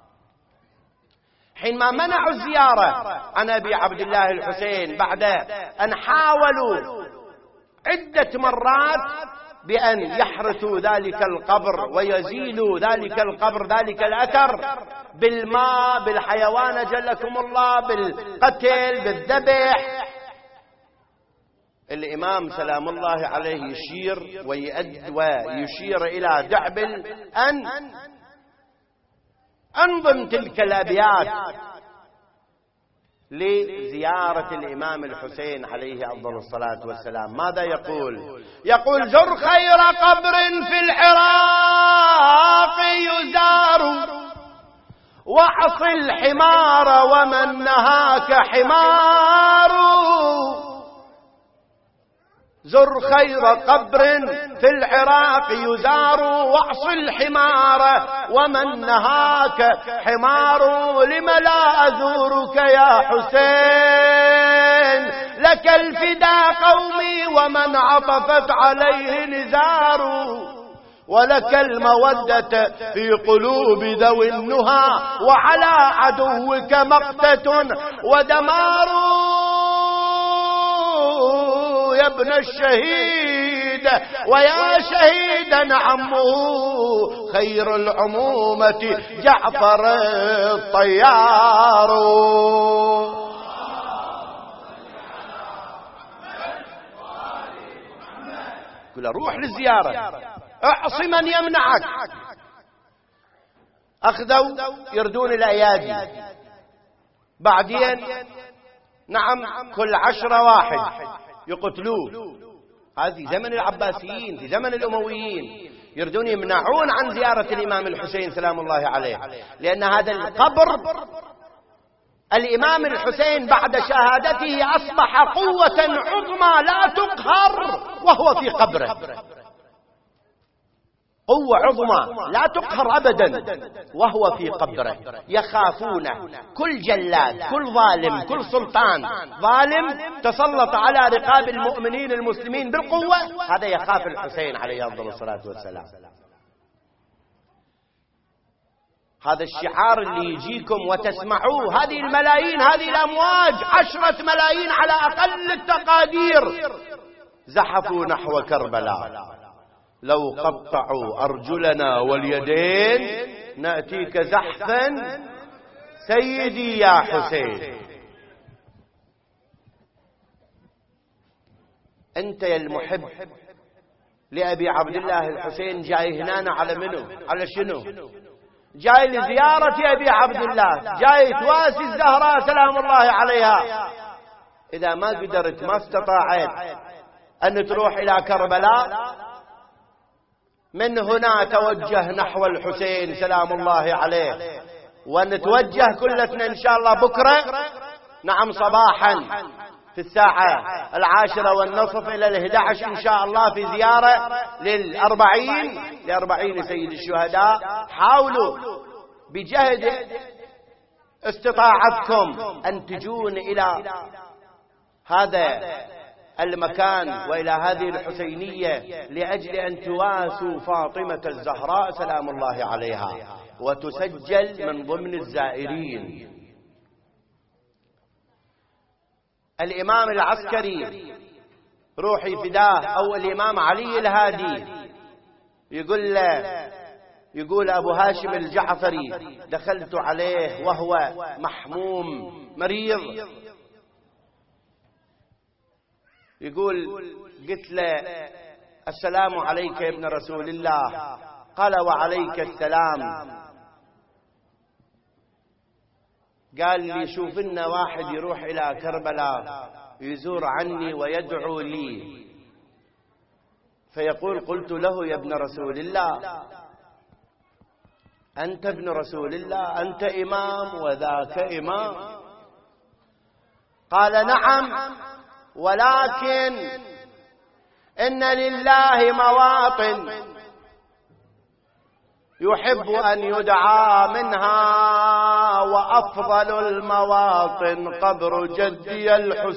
حينما منعوا الزيارة عن أبي عبد الله الحسين بعد أن حاولوا عدة مرات بأن يحرثوا ذلك القبر ويزيلوا ذلك القبر، ذلك الأثر، بالماء، بالحيوان جلكم الله، بالقتل، بالذبح، الإمام سلام الله عليه يشير ويؤد ويشير إلى دحبل أن أنظم تلك الأبيات لزيارة الإمام الحسين عليه أفضل الصلاة والسلام. ماذا يقول؟ يقول: زر خير قبر في العراق يزار، وعص الحمار ومن نهاك حمار. زر خير قبر في العراق يزار، واعص الحمار ومن نهاك حمار. لم لا أزورك يا حسين، لك الفدا قومي ومن عطفت عليه نزار. ولك المودة في قلوب ذوي النهى، وعلى عدوك مقتة ودمار. يا ابن الشهيد ويا شهيدا عمه، خير العمومة جعفر الطيار. قل روح للزيارة، اعص من يمنعك. أخذوا يردون الأيادي، بعدين نعم كل عشرة واحد يقتلوه. هذه زمن العباسيين، في زمن الأمويين يردون يمنعون عن زيارة الإمام الحسين سلام الله عليه، لأن هذا القبر الإمام الحسين بعد شهادته أصبح قوة عظمى لا تقهر وهو في قبره، قوة عظمى لا تقهر أبدا وهو في قبره. يخافونه، كل جلاد، كل ظالم، كل سلطان ظالم تسلط على رقاب المؤمنين المسلمين بالقوة، هذا يخاف الحسين عليه أفضل الصلاة والسلام. هذا الشعار اللي يجيكم وتسمعوه، هذه الملايين، هذه الأمواج، عشرة ملايين على أقل التقادير، زحفوا نحو كربلاء. لو قطعوا أرجلنا واليدين نأتيك زحفا سيدي يا حسين. أنت يا المحب لأبي عبد الله الحسين جاي هنا على منو؟ على شنو؟ جاي لزيارة أبي عبد الله، جاي تواسي الزهراء سلام الله عليها. إذا ما قدرت، ما استطاعت أن تروح إلى كربلاء، من هنا توجه نحو الحسين سلام الله عليه، ونتوجه كلتنا إن شاء الله بكرة، نعم صباحا في الساعة العاشرة والنصف إلى الأحد عشر إن شاء الله في زيارة للأربعين لأربعين سيد الشهداء. حاولوا بجهد استطاعتكم أن تجون إلى هذا المكان وإلى هذه الحسينية لأجل أن تواسوا فاطمة الزهراء سلام الله عليها وتسجل من ضمن الزائرين. الإمام العسكري روحي فداه أو الإمام علي الهادي يقول له يقول أبو هاشم الجعفري دخلت عليه وهو محموم مريض، يقول قلت له السلام عليك يا ابن رسول الله، قال وعليك السلام. قال لي شوف لنا واحد يروح إلى كربلاء يزور عني ويدعو لي، فيقول قلت له يا ابن رسول الله أنت ابن رسول الله، أنت إمام وذاك إمام. قال نعم، ولكن إن لله مواطن يحب أن يدعى منها، وأفضل المواطن قبر جدي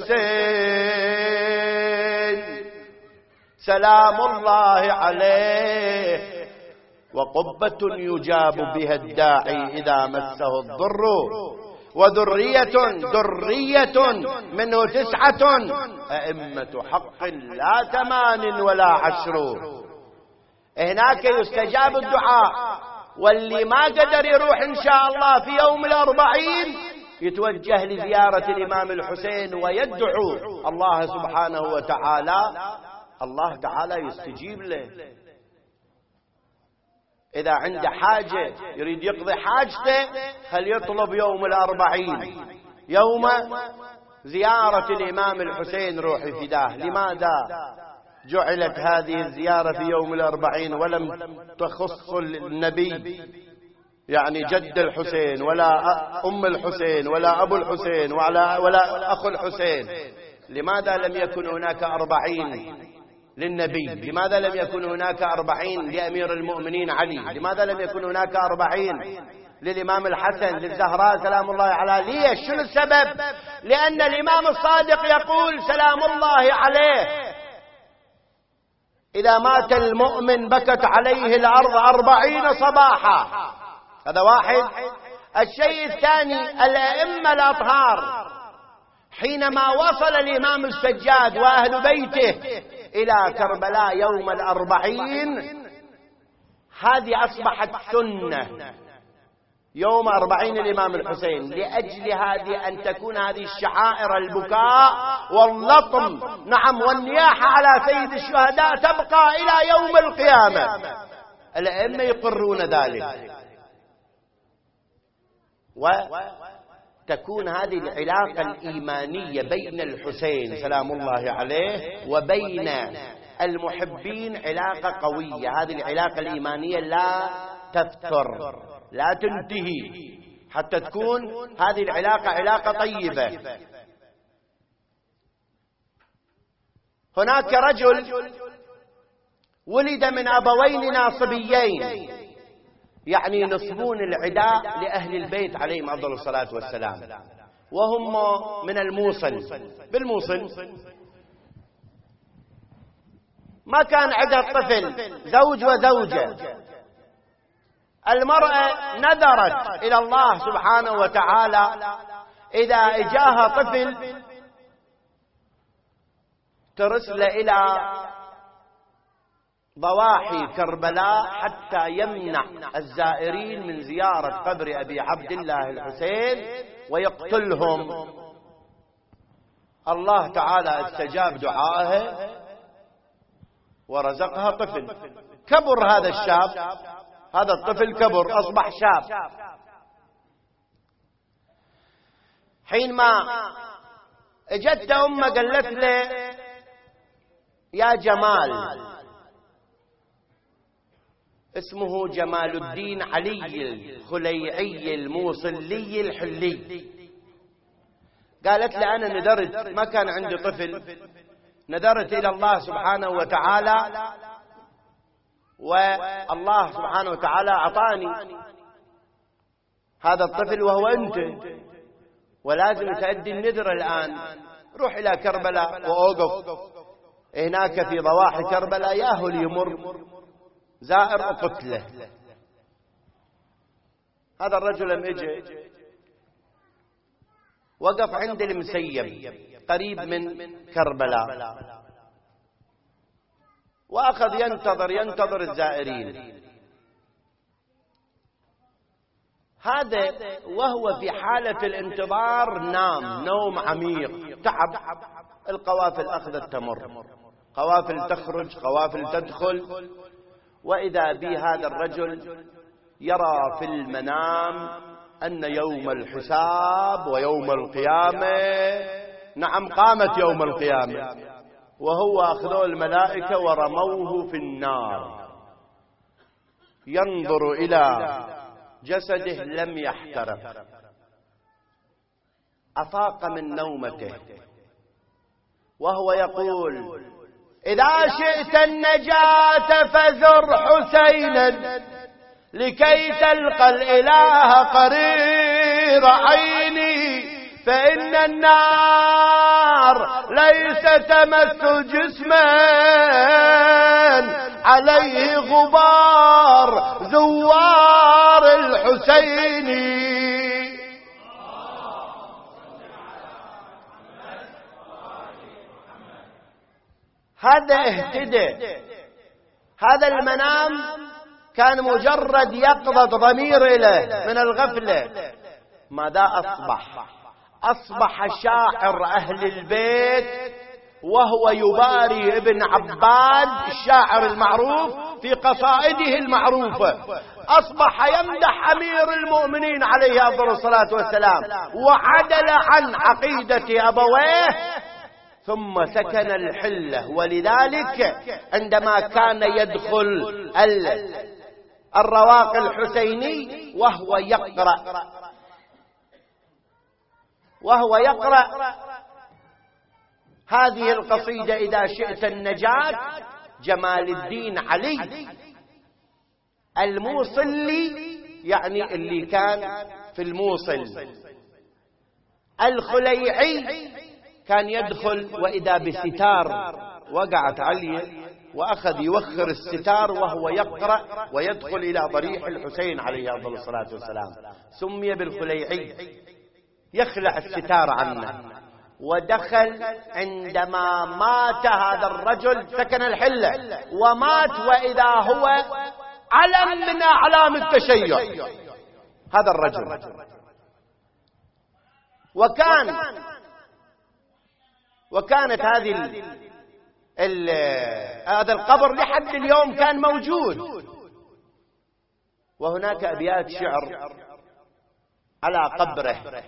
الحسين سلام الله عليه، وقبة يجاب بها الداعي إذا مسه الضر، وذرية ذرية منه تسعة أئمة حق لا ثمان ولا عشر. هناك يستجاب الدعاء، واللي ما قدر يروح إن شاء الله في يوم الأربعين يتوجه لزيارة الإمام الحسين ويدعو الله سبحانه وتعالى، الله تعالى يستجيب له. إذا عنده حاجة يريد يقضي حاجته خل يطلب يوم الأربعين يوم زيارة الإمام الحسين روحي فداه. لماذا جعلت هذه الزيارة في يوم الأربعين ولم تخص النبي، يعني جد الحسين ولا أم الحسين ولا أبو الحسين ولا, ولا أخو الحسين؟ لماذا لم يكن هناك أربعين للنبي؟ لماذا لم يكن هناك أربعين لأمير المؤمنين علي؟ لماذا لم يكن هناك أربعين للإمام الحسن للزهراء سلام الله عليه؟ ليش؟ شنو السبب؟ لأن الإمام الصادق يقول سلام الله عليه إذا مات المؤمن بكت عليه الأرض أربعين صباحا. هذا واحد. الشيء الثاني الأئمة الأطهار حينما وصل الإمام السجاد وأهل بيته إلى كربلاء يوم الأربعين، هذه أصبحت سنة يوم أربعين الإمام الحسين، لأجل هذه أن تكون هذه الشعائر البكاء واللطم نعم والنياحة على سيد الشهداء تبقى إلى يوم القيامة. الأئمة يقرون ذلك، وتكون هذه العلاقة الإيمانية بين الحسين سلام الله عليه وبين المحبين علاقة قوية. هذه العلاقة الإيمانية لا تفتر لا تنتهي حتى تكون هذه العلاقة علاقة طيبة. هناك رجل ولد من أبوين ناصبيين، يعني ينصبون العداء لأهل البيت عليهم أفضل الصلاة والسلام، وهم من الموصل. بالموصل ما كان عندها طفل، زوج وزوجة. المرأة نذرت إلى الله سبحانه وتعالى إذا إجاها طفل ترسل إلى ضواحي كربلاء حتى يمنع الزائرين من زيارة قبر أبي عبد الله الحسين ويقتلهم. الله تعالى استجاب دعائها ورزقها طفل. كبر هذا الشاب، هذا الطفل كبر أصبح شاب. حينما اجت أمه قالت له يا جمال اسمه جمال الدين علي الخليعي الموصلي الحلي. قالت لي أنا ندرت، ما كان عندي طفل، ندرت إلى الله سبحانه وتعالى، والله سبحانه وتعالى أعطاني هذا الطفل وهو أنت، ولازم تأدي النذر الآن. روح إلى كربلاء وأوقف هناك في ضواحي كربلاء، ياهل يمر زائر وقتله. هذا الرجل لم يجي، وقف عند المسيب قريب من كربلاء، وأخذ ينتظر ينتظر الزائرين. هذا وهو في حالة الانتظار نام نوم عميق، تعب. القوافل أخذت تمر، قوافل تخرج قوافل تدخل، وإذا بي هذا الرجل يرى في المنام أن يوم الحساب ويوم القيامة، نعم قامت يوم القيامة، وهو أخذوا الملائكة ورموه في النار. ينظر إلى جسده لم يحترق، أفاق من نومته وهو يقول: إذا شئت النجاة فزر حسينا لكي تلقى الإله قرير عيني، فإن النار ليس تمس جسما عليه غبار زوار الحسين. هذا اهتدى، هذا المنام كان مجرد يقظة ضمير إليه من الغفلة. ماذا أصبح؟ أصبح شاعر أهل البيت، وهو يباري ابن عباد الشاعر المعروف في قصائده المعروفة. أصبح يمدح أمير المؤمنين عليه أفضل الصلاة والسلام، وعدل عن عقيدة أبويه، ثم سكن الحلة. ولذلك عندما كان يدخل الرواق الحسيني وهو يقرأ وهو يقرأ هذه القصيدة: إذا شئت النجاة، جمال الدين علي الموصلي، يعني اللي كان في الموصل، الخليعي، كان يدخل وإذا بستار وقعت عليه، وأخذ يوخر الستار وهو يقرأ ويدخل إلى ضريح الحسين عليه أفضل الصلاة والسلام. سمي بالخليعي، يخلع الستار عنه. ودخل عندما مات هذا الرجل سكن الحلة ومات، وإذا هو علم من أعلام التشيع هذا الرجل. وكان وكانت هذه ال ال هذا القبر لحد اليوم كان موجود، وهناك أبيات شعر على قبره،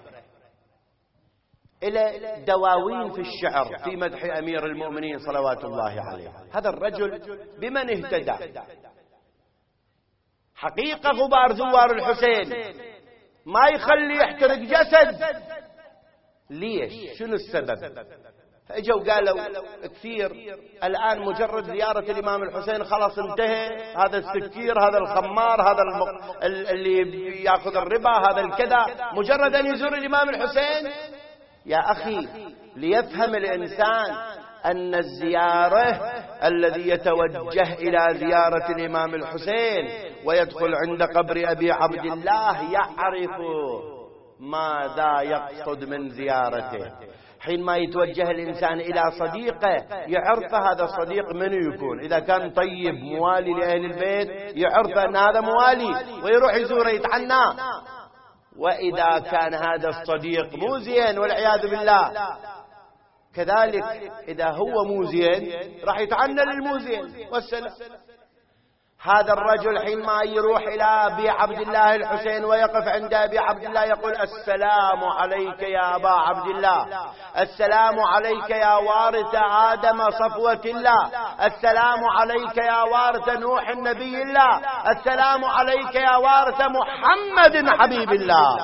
إلى دواوين في الشعر في مدح أمير المؤمنين صلوات الله عليه. هذا الرجل بمن اهتدى؟ حقيقة غبار زوار الحسين ما يخلي يحترق جسد. ليش؟ شنو السبب؟ فاجوا قالوا كثير الآن مجرد زيارة الإمام الحسين خلاص انتهى، هذا السكير، هذا الخمار، هذا المق... اللي يأخذ الربا، هذا الكذا، مجرد أن يزور الإمام الحسين. يا أخي، ليفهم الإنسان أن الزيارة الذي يتوجه إلى زيارة الإمام الحسين ويدخل عند قبر أبي عبد الله يعرف ماذا يقصد من زيارته. حينما يتوجه الإنسان إلى صديقه يعرف هذا الصديق من يكون، إذا كان طيب موالي لأهل البيت يعرف أن هذا موالي ويروح يزوره يتعنى، وإذا كان هذا الصديق مو زين والعياذ بالله كذلك إذا هو مو زين راح يتعنى للمو زين والسلام. هذا الرجل حينما يروح إلى أبي عبد الله الحسين ويقف عند أبي عبد الله يقول: السلام عليك يا أبا عبد الله، السلام عليك يا وارث آدم صفوة الله، السلام عليك يا وارث نوح النبي الله، السلام عليك يا وارث محمد حبيب الله.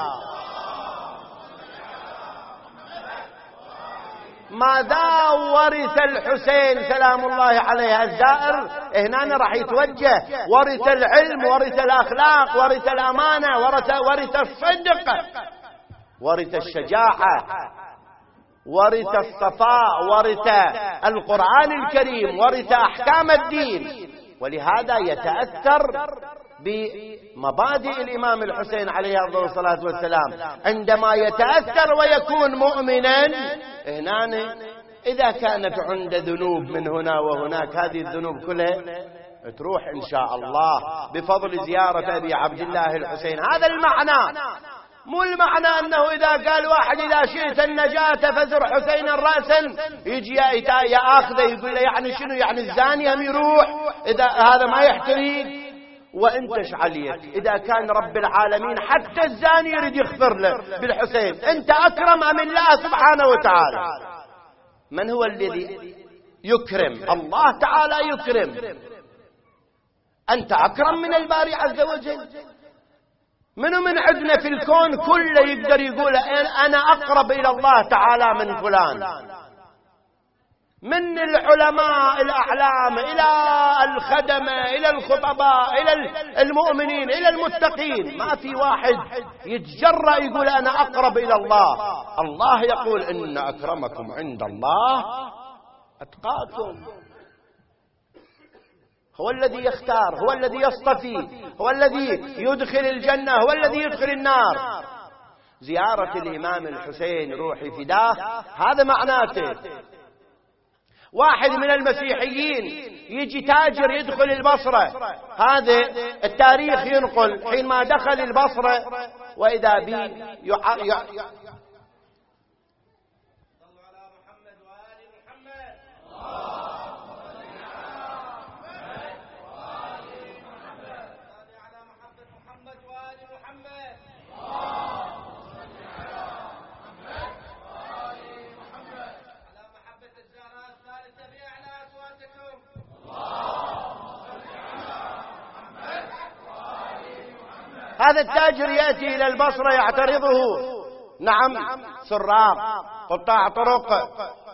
ماذا ورث الحسين سلام الله عليه؟ الزائر هنا راح يتوجه: ورث العلم، ورث الأخلاق، ورث الأمانة، ورث, ورث الصدق، ورث الشجاعة، ورث الصفاء، ورث القرآن الكريم، ورث أحكام الدين. ولهذا يتأثر بمبادئ الإمام الحسين عليه الصلاة والسلام عندما يتأثر ويكون مؤمنا. هنا إذا كانت عنده ذنوب من هنا وهناك، هذه الذنوب كلها تروح إن شاء الله بفضل زيارة أبي عبد الله الحسين. هذا المعنى، مو المعنى أنه إذا قال واحد: إذا شئت النجاة فزر حسينا رأسا، يجي يأخذه يقول له يعني شنو؟ يعني الزاني هم يروح؟ إذا هذا ما يحتريك. وانت شعليك إذا كان رب العالمين حتى الزاني يريد يغفر له بالحسين، انت أكرم أم الله سبحانه وتعالى؟ من هو الذي يكرم؟ الله تعالى يكرم. أنت أكرم من الباري عز وجل. منو من عندنا في الكون كله يقدر يقول أنا أقرب إلى الله تعالى من فلان؟ من العلماء الأعلام إلى الخدمة إلى الخطباء إلى المؤمنين إلى المتقين، ما في واحد يتجرأ يقول أنا أقرب إلى الله. الله يقول: إن أكرمكم عند الله أتقاكم. هو الذي يختار، هو الذي يصطفي، هو الذي يدخل الجنة، هو الذي يدخل النار. زيارة الإمام الحسين روحي فداه، هذا معناته. واحد من المسيحيين يجي تاجر يدخل البصرة، هذا التاريخ ينقل حينما دخل البصرة وإذا بي يع... يع... هذا التاجر يأتي إلى البصرة يعترضه نعم سراق قطاع طرق،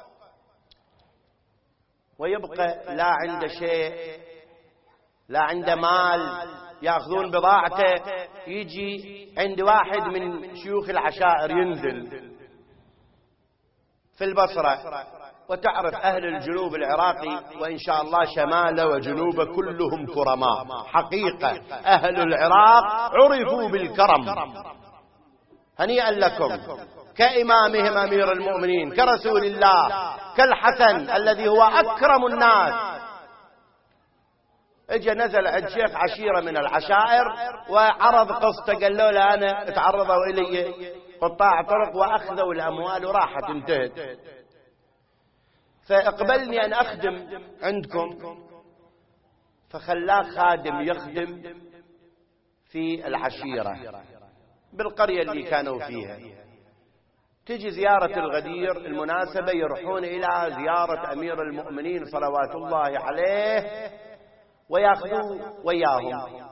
ويبقى لا عنده شيء، لا عنده مال، يأخذون بضاعته. يجي عند واحد من شيوخ العشائر ينزل في البصرة، وتعرف أهل الجنوب العراقي وإن شاء الله شمال وجنوب كلهم كرماء حقيقة. أهل العراق عرفوا بالكرم، هنيئا لكم، كإمامهم أمير المؤمنين، كرسول الله، كالحسن الذي هو أكرم الناس. اجى نزل عند شيخ عشيرة من العشائر وعرض قصته، قال له أنا تعرضوا إلي قطاع طرق وأخذوا الأموال وراحت انتهت، فاقبلني أن أخدم عندكم. فخلاه خادم يخدم في العشيرة بالقرية اللي كانوا فيها. تجي زيارة الغدير المناسبة يروحون إلى زيارة أمير المؤمنين صلوات الله عليه ويأخذوا وياهم.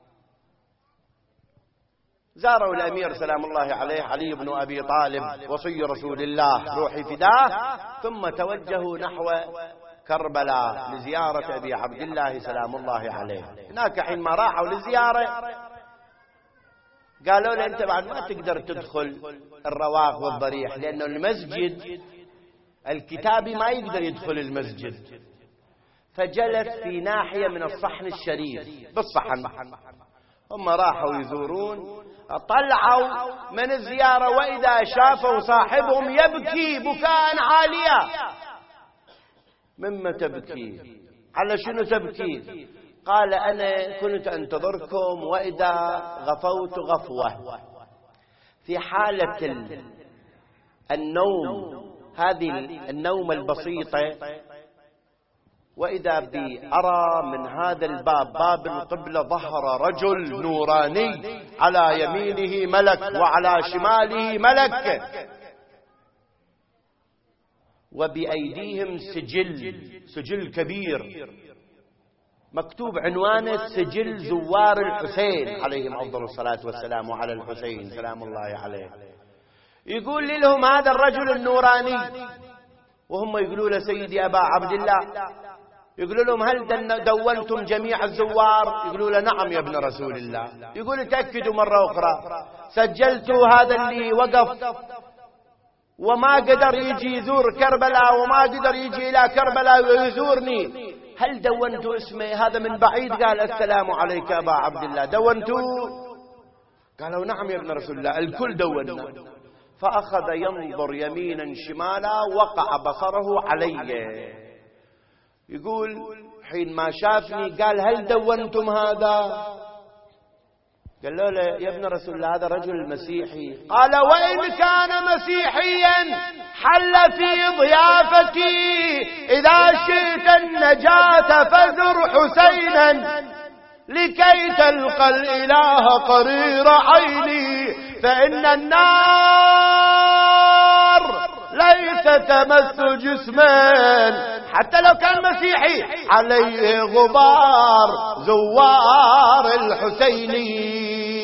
زاروا الأمير سلام الله عليه علي بن أبي طالب وصي رسول الله روحي فداه، ثم توجهوا نحو كربلاء لزيارة أبي عبد الله سلام الله عليه. هناك حينما راحوا للزيارة قالوا له أنت بعد ما تقدر تدخل الرواق والضريح، لأنه المسجد الكتابي ما يقدر يدخل المسجد، فجلس في ناحية من الصحن الشريف بالصحن. هم راحوا يزورون، طلعوا من الزيارة وإذا شافوا صاحبهم يبكي بكاء عاليا. مما تبكي؟ على شنو تبكي؟ قال أنا كنت أنتظركم وإذا غفوت غفوة. في حالة النوم، هذه النوم البسيطة وإذا بي أرى من هذا الباب، باب القبلة، ظهر رجل نوراني، على يمينه ملك وعلى شماله ملك، وبأيديهم سجل، سجل كبير مكتوب عنوانه سجل زوار الحسين عليهم أفضل الصلاة والسلام، وعلى الحسين سلام الله عليه. يقول لهم هذا الرجل النوراني، وهم يقولوا له سيدي أبا عبد الله، يقولوا لهم هل دونتم جميع الزوار؟ يقولوا له نعم يا ابن رسول الله. يقول تأكدوا مرة أخرى، سجلتوا هذا اللي وقف وما قدر يجي يزور كربلاء وما قدر يجي إلى كربلاء ويزورني، هل دونتوا اسمي؟ هذا من بعيد قال السلام عليك أبا عبد الله، دونتوا؟ قالوا نعم يا ابن رسول الله، الكل دونا. فأخذ ينظر يمينا شمالا، وقع بصره علي. يقول حين ما شافني قال هل دونتم هذا؟ قالوا له يا ابن رسول الله هذا رجل مسيحي. قال وإن كان مسيحيا حل في ضيافتي، إذا شئت النجاة فزر حسينا لكي تلقى الإله قرير عيني، فإن النار ليس تمس جسما حتى لو كان مسيحي عليه غبار زوار الحسيني.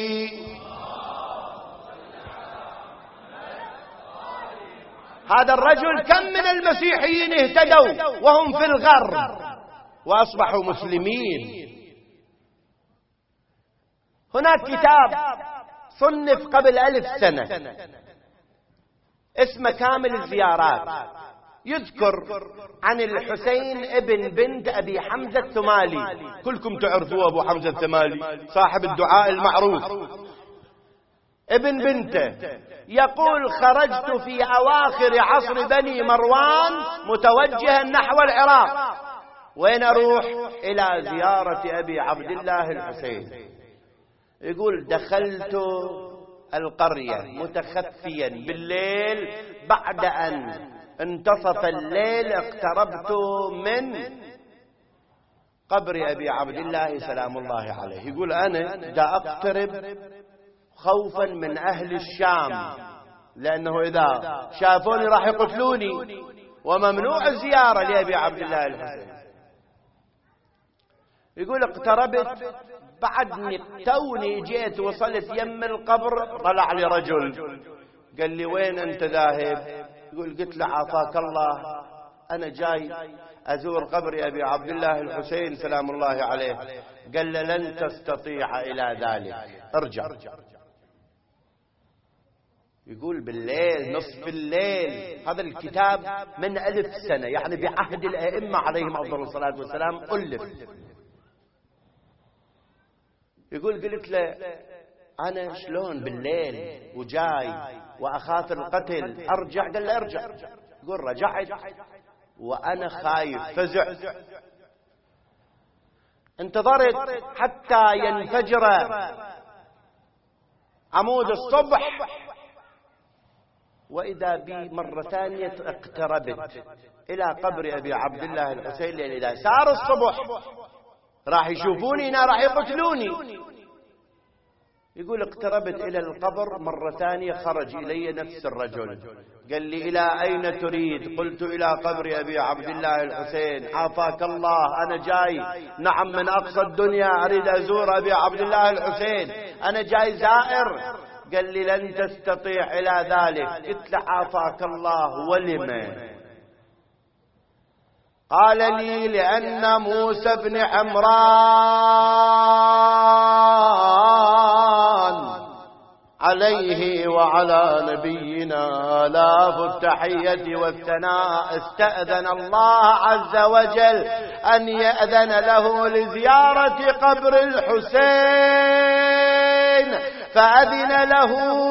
هذا الرجل كم من المسيحيين اهتدوا وهم في الغرب وأصبحوا مسلمين. هناك كتاب صنف قبل ألف سنة اسمه كامل الزيارات، يذكر عن الحسين ابن بنت أبي حمزة الثمالي، كلكم تعرفوا أبو حمزة الثمالي صاحب الدعاء المعروف، ابن بنته. يقول خرجت في أواخر عصر بني مروان متوجها نحو العراق، وين أروح؟ إلى زيارة أبي عبد الله الحسين. يقول دخلت القرية متخفيا بالليل، بعد أن انتصف الليل اقتربت من قبر أبي عبد الله سلام الله عليه. يقول أنا دا أقترب خوفا من أهل الشام، لأنه إذا شافوني راح يقتلوني، وممنوع الزيارة لأبي عبد الله الحسين. يقول اقتربت، بعدني توني جيت وصلت يم القبر، طلع لي رجل قال لي وين أنت ذاهب؟ يقول قلت له عافاك الله أنا جاي أزور قبر أبي عبد الله الحسين سلام الله عليه. قال له لن تستطيع إلى ذلك، ارجع. يقول بالليل نصف الليل، هذا الكتاب من ألف سنة، يعني بعهد الأئمة عليهم أفضل الصلاة والسلام ألف. يقول قلت له أنا شلون بالليل وجاي وأخاف القتل أرجع؟ قال له ارجع. يقول رجعت وأنا خايف فزع، انتظرت حتى ينفجر عمود الصبح، وإذا بي مرة ثانية اقتربت إلى قبر أبي عبد الله الحسين، لأن إذا سار الصبح راح يشوفوني هنا راح يقتلوني. يقول اقتربت إلى القبر مرة ثانية، خرج إلي نفس الرجل قال لي إلى أين تريد؟ قلت إلى قبر أبي عبد الله الحسين. عافاك الله أنا جاي نعم من أقصى الدنيا، أريد أزور أبي عبد الله الحسين، أنا جاي زائر. قال لي لن تستطيع إلى ذلك. قلت له عافاك الله ولما؟ قال لي لأن موسى بن عمران عليه وعلى نبينا آلاف التحية والثناء استأذن الله عز وجل أن يأذن له لزيارة قبر الحسين، فأذن له،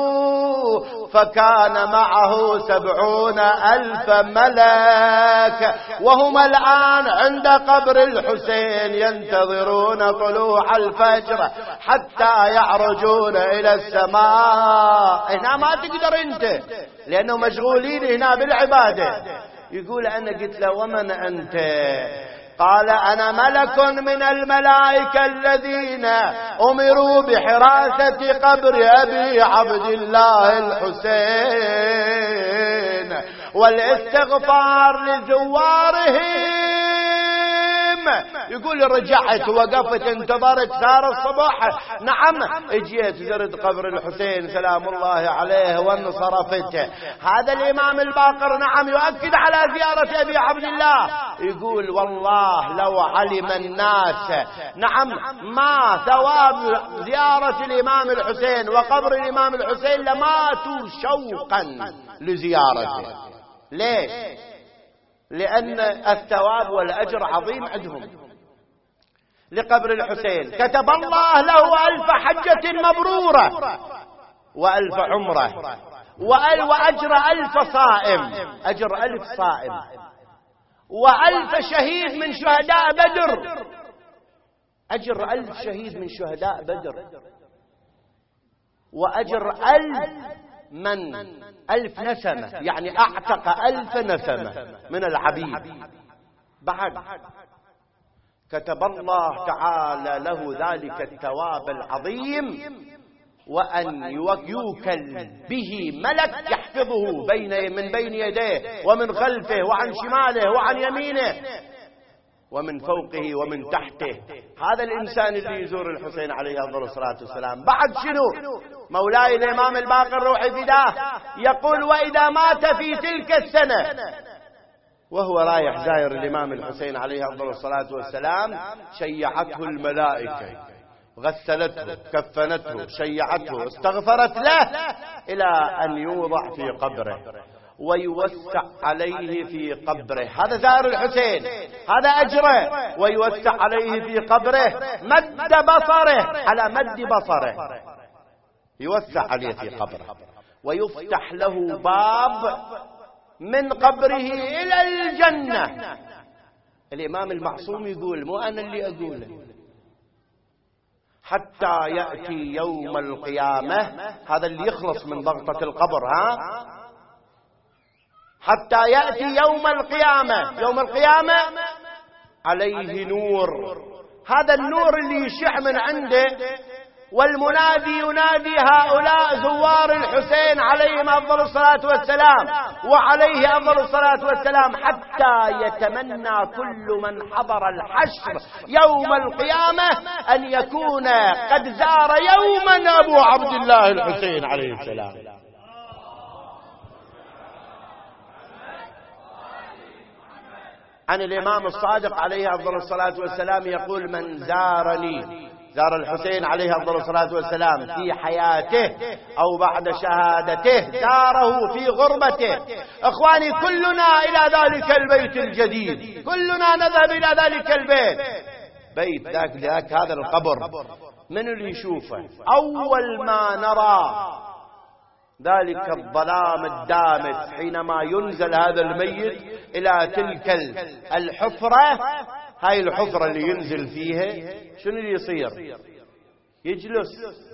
فكان معه سبعون ألف ملك، وهم الآن عند قبر الحسين ينتظرون طلوع الفجر حتى يعرجون إلى السماء. هنا ما تقدر أنت لأنه مشغولين هنا بالعبادة. يقول أنا قلت له ومن أنت؟ قال أنا ملك من الملائكة الذين أمروا بحراسة قبر أبي عبد الله الحسين والاستغفار لزوارهم. يقول رجعت وقفت انتظرت صار الصبح، نعم اجيت زرت قبر الحسين سلام الله عليه وانصرفت. هذا الإمام الباقر نعم يؤكد على زيارة أبي عبد الله، يقول والله لو علم الناس نعم ما ثواب زيارة الإمام الحسين وقبر الإمام الحسين لماتوا شوقا لزيارته. ليش؟ لأن الثواب والأجر عظيم عندهم لقبر الحسين. كتب الله له ألف حجة مبرورة وألف عمرة وأجر ألف صائم، أجر ألف صائم، وألف شهيد من شهداء بدر، أجر ألف شهيد من شهداء بدر، وأجر ألف من ألف نسمة، يعني أعتق ألف نسمة من العبيد. بعد كتب الله تعالى له ذلك الثواب العظيم، وأن يوكل به ملك يحفظه بين من بين يديه ومن خلفه وعن شماله وعن يمينه ومن فوقه ومن تحته. هذا الإنسان اللي يزور الحسين عليه أفضل الصلاة والسلام. بعد شنو؟ مولاي الإمام الباقر روحي فداه يقول وإذا مات في تلك السنة وهو رايح زائر الإمام الحسين عليه أفضل الصلاة والسلام، شيعته الملائكة، غسلته، كفنته، شيعته، استغفرت له إلى أن يوضع في قبره ويوسع عليه في قبره. هذا زائر الحسين، هذا أجره. ويوسع عليه في قبره مد بصره، على مد بصره يوسع عليه في قبره، ويفتح له باب من قبره إلى الجنة. الإمام المعصوم يقول مو أنا اللي أقوله، حتى يأتي يوم القيامة، هذا اللي يخلص من ضغطة القبر، ها، حتى يأتي يوم القيامة، يوم القيامة عليه نور، هذا النور اللي يشع من عنده، والمنادي ينادي هؤلاء زوار الحسين عليهم أفضل الصلاة والسلام وعليه أفضل الصلاة والسلام، حتى يتمنى كل من حضر الحشر يوم القيامة أن يكون قد زار يوما أبو عبد الله الحسين عليه السلام. عن الإمام الصادق عليه أفضل الصلاة والسلام يقول من زارني، زار الحسين عليه أفضل الصلاة والسلام في حياته أو بعد شهادته زاره في غربته. أخواني كلنا إلى ذلك البيت الجديد، كلنا نذهب إلى ذلك البيت، بيت ذاك ذاك هذا القبر، من اللي يشوفه؟ أول ما نرى ذلك الظلام الدامس حينما ينزل هذا الميت إلى تلك الحفرة، هاي الحفرة اللي ينزل فيها، شنو اللي يصير؟ يجلس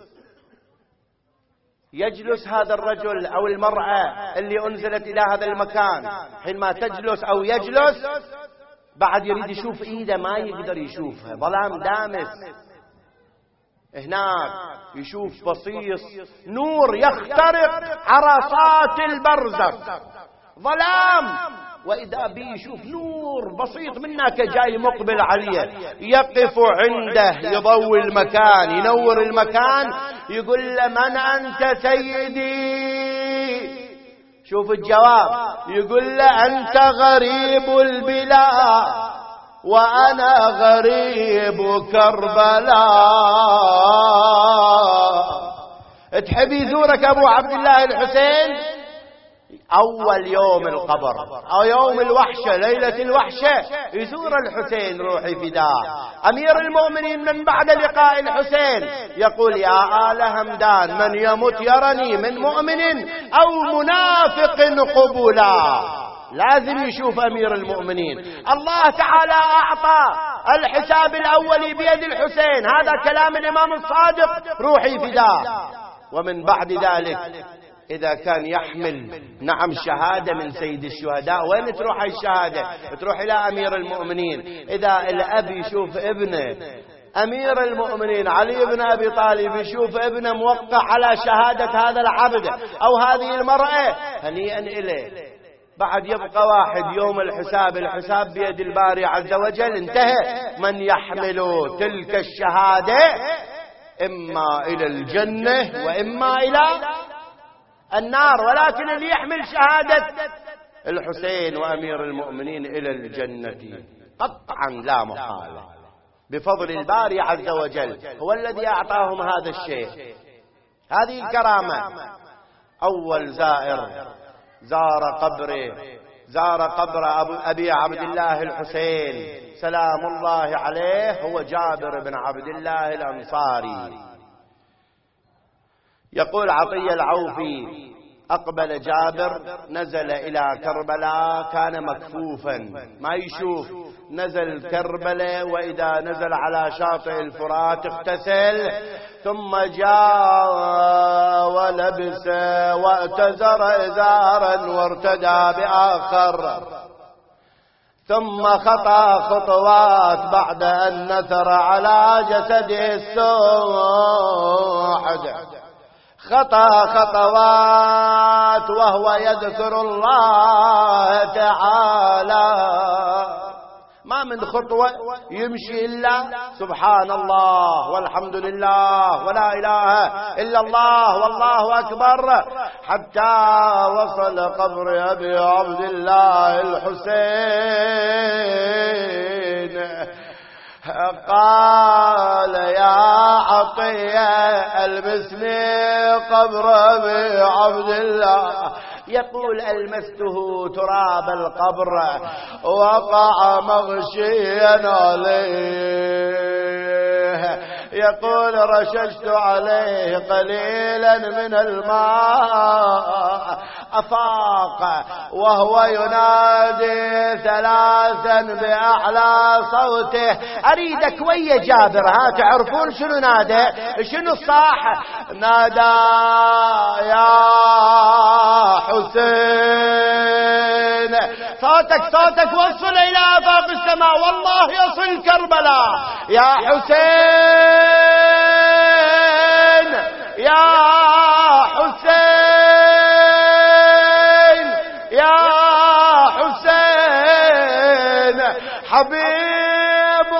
يجلس هذا الرجل أو المرأة اللي أنزلت إلى هذا المكان، حينما تجلس أو يجلس بعد يريد يشوف إيده ما يقدر يشوفها، ظلام دامس. هناك يشوف بصيص نور يخترق عرصات البرزخ، ظلام، وإذا بي يشوف نور بسيط منك جاي مقبل عليه، يقف عنده يضوي المكان ينور المكان، يقول له من أنت سيدي؟ شوف الجواب، يقول له أنت غريب البلاد وأنا غريب كربلاء. تحب يزورك أبو عبد الله الحسين أول يوم القبر أو يوم الوحشة، ليلة الوحشة، يزور الحسين روحي فداه. أمير المؤمنين من بعد لقاء الحسين يقول يا آل همدان من يمت يرني من مؤمن أو منافق قبلا. لازم يشوف أمير المؤمنين. الله تعالى أعطى الحساب الأولي بيد الحسين، هذا كلام الإمام الصادق روحي فداه. ومن بعد ذلك إذا كان يحمل نعم شهادة من سيد الشهداء، وين تروح الشهادة؟ تروح إلى أمير المؤمنين. إذا الأب يشوف ابنه أمير المؤمنين علي بن أبي طالب يشوف ابنه موقع على شهادة هذا العبد أو هذه المرأة، هنيئا إليه. بعد يبقى واحد يوم الحساب، الحساب بيد الباري عز وجل، انتهى. من يحمل تلك الشهادة إما إلى الجنة وإما إلى النار، ولكن اللي يحمل شهادة الحسين وأمير المؤمنين إلى الجنة قطعا لا محالة، بفضل الباري عز وجل، هو الذي أعطاهم هذا الشيء، هذه الكرامة. أول زائر زار قبره زار قبر أبي عبد الله الحسين سلام الله عليه هو جابر بن عبد الله الأنصاري. يقول عطية العوفي: أقبل جابر، نزل إلى كربلاء، كان مكفوفا ما يشوف، نزل كربلاء، وإذا نزل على شاطئ الفرات اغتسل، ثم جاء ولبس واتزر إزارا وارتدى بآخر، ثم خطى خطوات بعد أن نثر على جسده السوحد، خطى خطوات وهو يذكر الله تعالى، ما من خطوة يمشي إلا سبحان الله والحمد لله ولا إله إلا الله والله أكبر، حتى وصل قبر أبي عبد الله الحسين. قال: يا عطية المسني قبر أبي عبد الله. يقول: ألمسته تراب القبر وقع مغشيا عليه. يقول: رششت عليه قليلا من الماء، أفاق وهو ينادي ثلاثا بأعلى صوته. أريدك ويا جابر، ها تعرفون شنو نادى؟ شنو الصاح؟ نادى: يا حسين. صوتك صوتك وصل إلى آفاق السماء، والله يصل كربلاء. يا حسين يا حسين يا حسين حبيب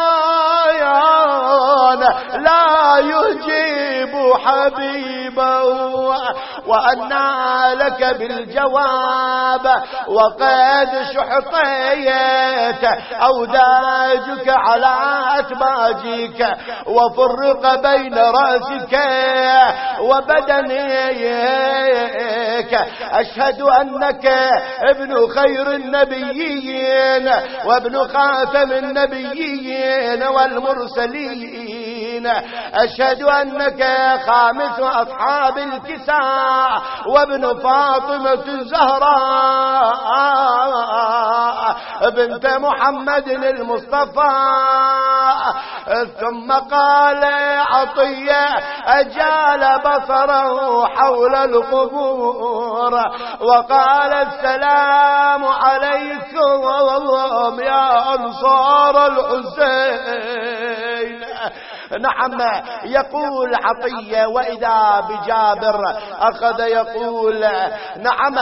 لا يجيب حبيبه، وأنى لك بالجواب وقد شحطيت أوداجك على أتباجك، وفرق بين رأسك وبدنيك. أشهد أنك ابن خير النبيين وابن خاتم النبيين والمرسلين. أشهد أنك خامس أصحاب الكساء وابن فاطمة الزهراء بنت محمد المصطفى. ثم قال عطية: أجال بصره حول القبور وقال: السلام عليكم يا أنصار الحسين. نعم. يقول عطية: وإذا بجابر أخذ يقول: نعم،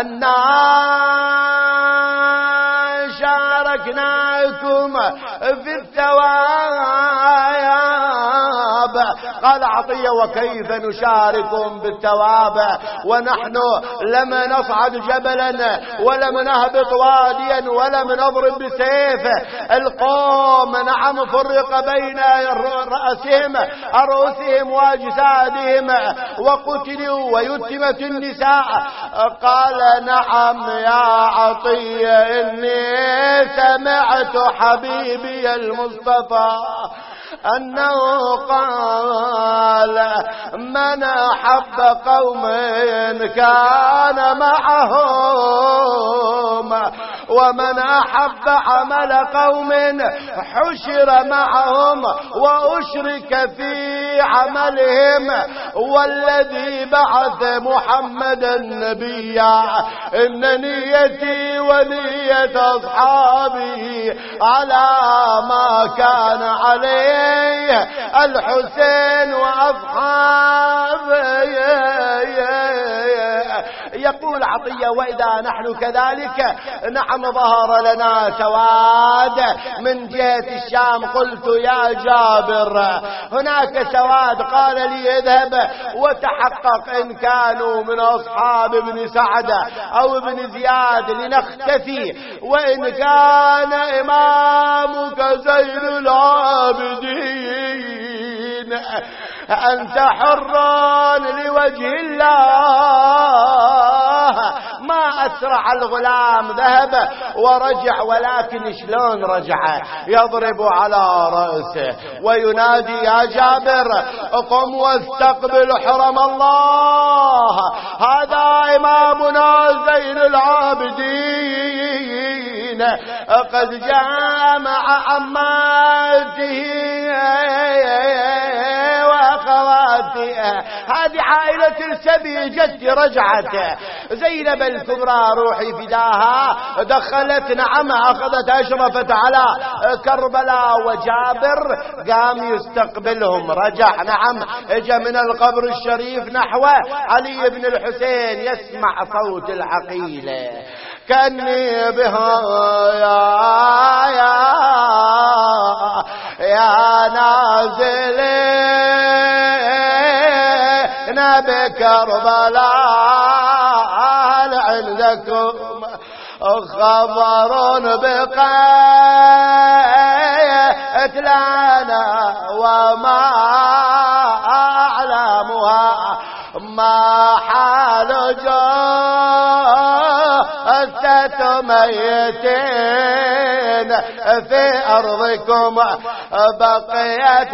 أنا شاركناكم في الثواب. قال عطية: وكيف نشاركم بالثواب ونحن لم نصعد جبلا ولم نهبط واديا ولم نضرب بسيف القوم؟ نعم، فرق بين رأسهم أرؤوسهم وأجسادهم وقتلوا ويتمت النساء. قال: نعم يا عطية، إني سمعت حبيبي المصطفى أنه قال: من أحب قوم كان معهم ومن أحب عمل قوم حشر معهم وأشرك في عملهم، والذي بعث محمدا نبيا إن نيتي ونية أصحابي على ما كان عليه الحسين وأصحابه. يقول عطية: وإذا نحن كذلك نعم ظهر لنا سواد من جهة الشام. قلت: يا جابر هناك سواد. قال لي: اذهب وتحقق إن كانوا من أصحاب ابن سعد أو ابن زياد لنختفي، وإن كان إمامك زين العابدين أنت حر لوجه الله. ما أسرع الغلام، ذهب ورجع، ولكن شلون رجع؟ يضرب على رأسه وينادي: يا جابر قم واستقبل حرم الله، هذا إمامنا زين العابدين قد جاء مع عماته وأخواتها. هذه عائلة السبي، جدي رجعت. زينب الكبرى روحي فداها دخلت، نعم أخذت أشرفت على كربلاء، وجابر قام يستقبلهم، رجع، نعم اجى من القبر الشريف نحو علي بن الحسين، يسمع صوت العقيلة كأني بها يا يا يا نازلين بكربلاء عندكم خبر بقتلنا وما أعلمها، ما حال جثة ميتين في أرضكم بقيت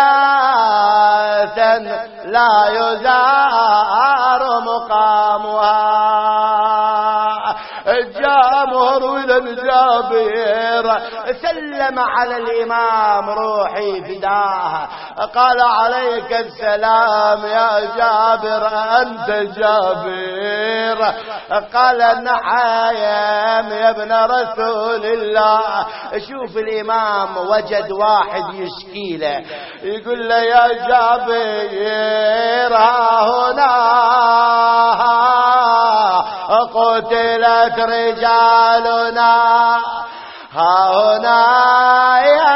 ثلاثا لا يزار مقامها. جاء مهرولا جابر سلم على الإمام روحي فداه، قال: عليك السلام يا جابر، أنت جابر؟ قال: نعم يا ابن رسول الله. شوف الإمام وجد واحد يشكي له، يقول له: يا جابر هنا قتلت رجالنا، ها هنا يا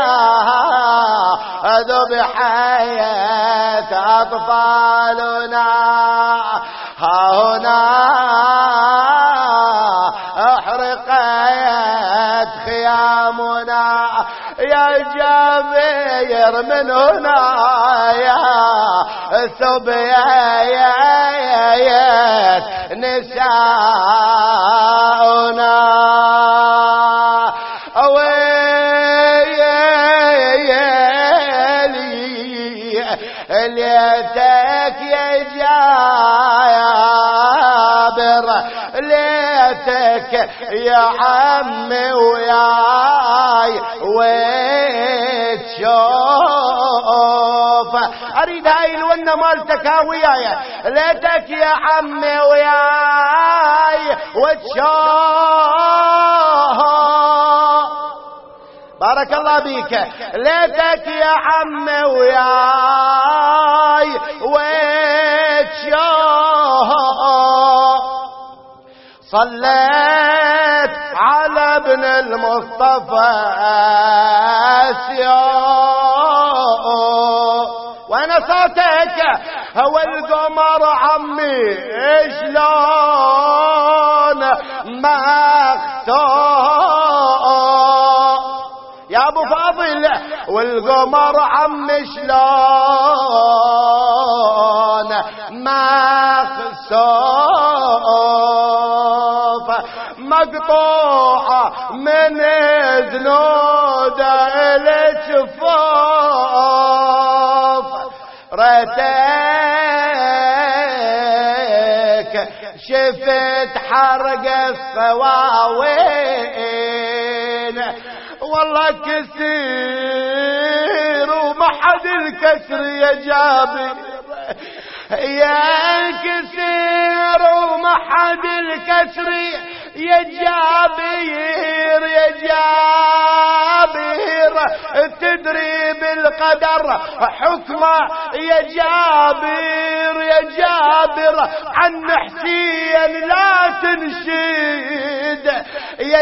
ذبحت أطفالنا، ها هنا أحرقت خيامنا. يا جابر من هنا يا ثبيات نساؤنا، ليتك يا جابر، ليتك يا عمي وياي وتشوف. اريد هاي الونه مالتك وياي، ليتك يا عمي وياي وتشوف. بارك الله بيك. ليتك يا عمي وياي وتشوف. صليت على ابن المصطفى سيوف. وانا صوتك هو القمر عمي شلون مختوف يا ابو فاضل، والقمر عم شلون مخسوف، مقطوعة من ذنوده الجفوف. ريتك وجهك شفت حرق الصواوين، والله كثير وما حد الكسر يا جابر، يا كثير وما حد الكسر يا جابر، يا جابر تدري بالقدر حكمه يا جابر، يا جابر عن حسين لا تنشد يا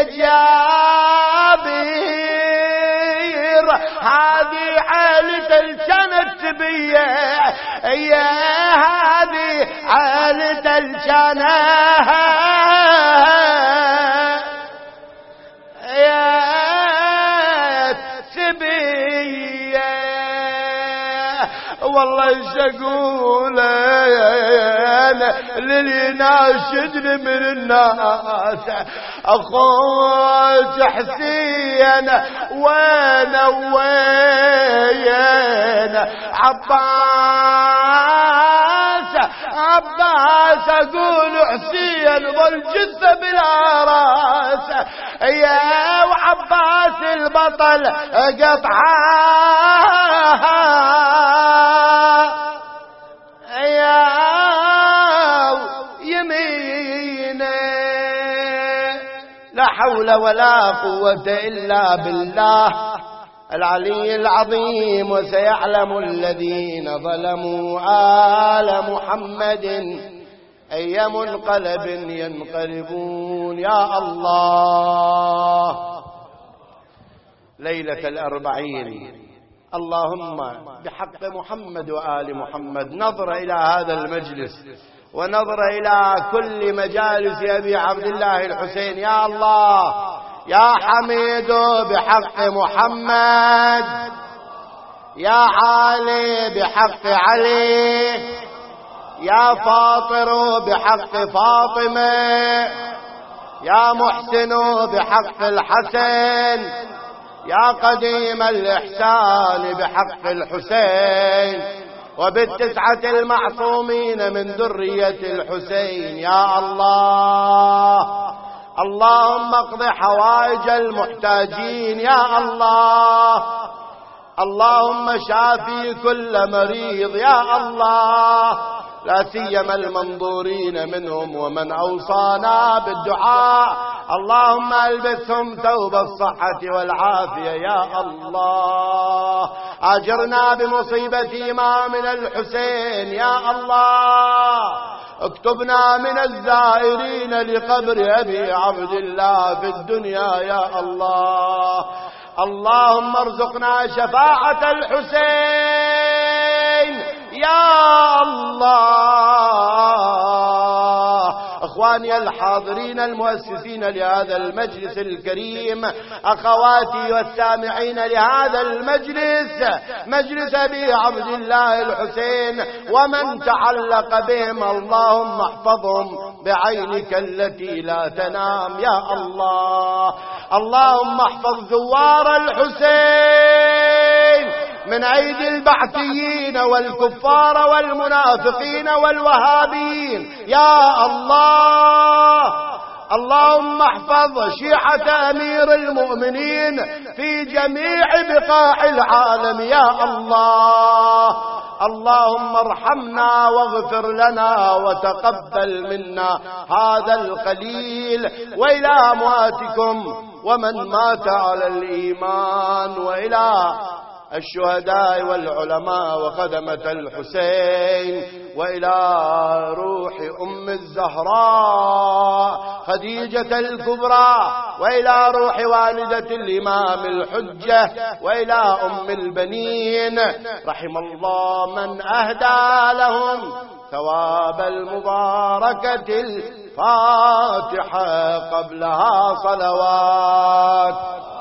جابر، هذه عائلة الجنة بيه، يا هذه عائلة الجنة يا سبيه، والله ايش اقول للي ناشدني من الناس، اخوك حسين وين وين عباس، عباس اقول حسين ظل جثة بلا راس، يا وعباس البطل قطعها يا يمينه، لا حول ولا قوة إلا بالله العلي العظيم. وسيعلم الذين ظلموا آل محمد أي منقلب ينقلبون. يا الله، ليلة الأربعين، اللهم بحق محمد وآل محمد نظر إلى هذا المجلس ونظر إلى كل مجالس أبي عبد الله الحسين. يا الله يا حميد بحق محمد، يا علي بحق علي، يا فاطر بحق فاطمة، يا محسن بحق الحسن، يا قديم الإحسان بحق الحسين، وبالتسعة المعصومين من ذرية الحسين. يا الله، اللهم اقض حوائج المحتاجين. يا الله، اللهم شافي كل مريض. يا الله، لا سيما المنظورين منهم ومن أوصانا بالدعاء، اللهم ألبسهم ثوب الصحة والعافية. يا الله، أجرنا بمصيبة إمامنا الحسين. يا الله، اكتبنا من الزائرين لقبر أبي عبد الله في الدنيا. يا الله، اللهم ارزقنا شفاعة الحسين. يا الله، اخواني الحاضرين المؤسسين لهذا المجلس الكريم، اخواتي والسامعين لهذا المجلس، مجلس ابي عبد الله الحسين ومن تعلق بهم، اللهم احفظهم بعينك التي لا تنام. يا الله، اللهم احفظ زوار الحسين من أيدي البعثيين والكفار والمنافقين والوهابيين. يا الله، اللهم احفظ شيعة أمير المؤمنين في جميع بقاع العالم. يا الله، اللهم ارحمنا واغفر لنا وتقبل منا هذا القليل، وإلى أمواتكم ومن مات على الإيمان، وإلى الشهداء والعلماء وخدمة الحسين، وإلى روح أم الزهراء خديجة الكبرى، وإلى روح والدة الإمام الحجة، وإلى أم البنين، رحم الله من أهدى لهم ثواب المباركة الفاتحة قبلها صلوات.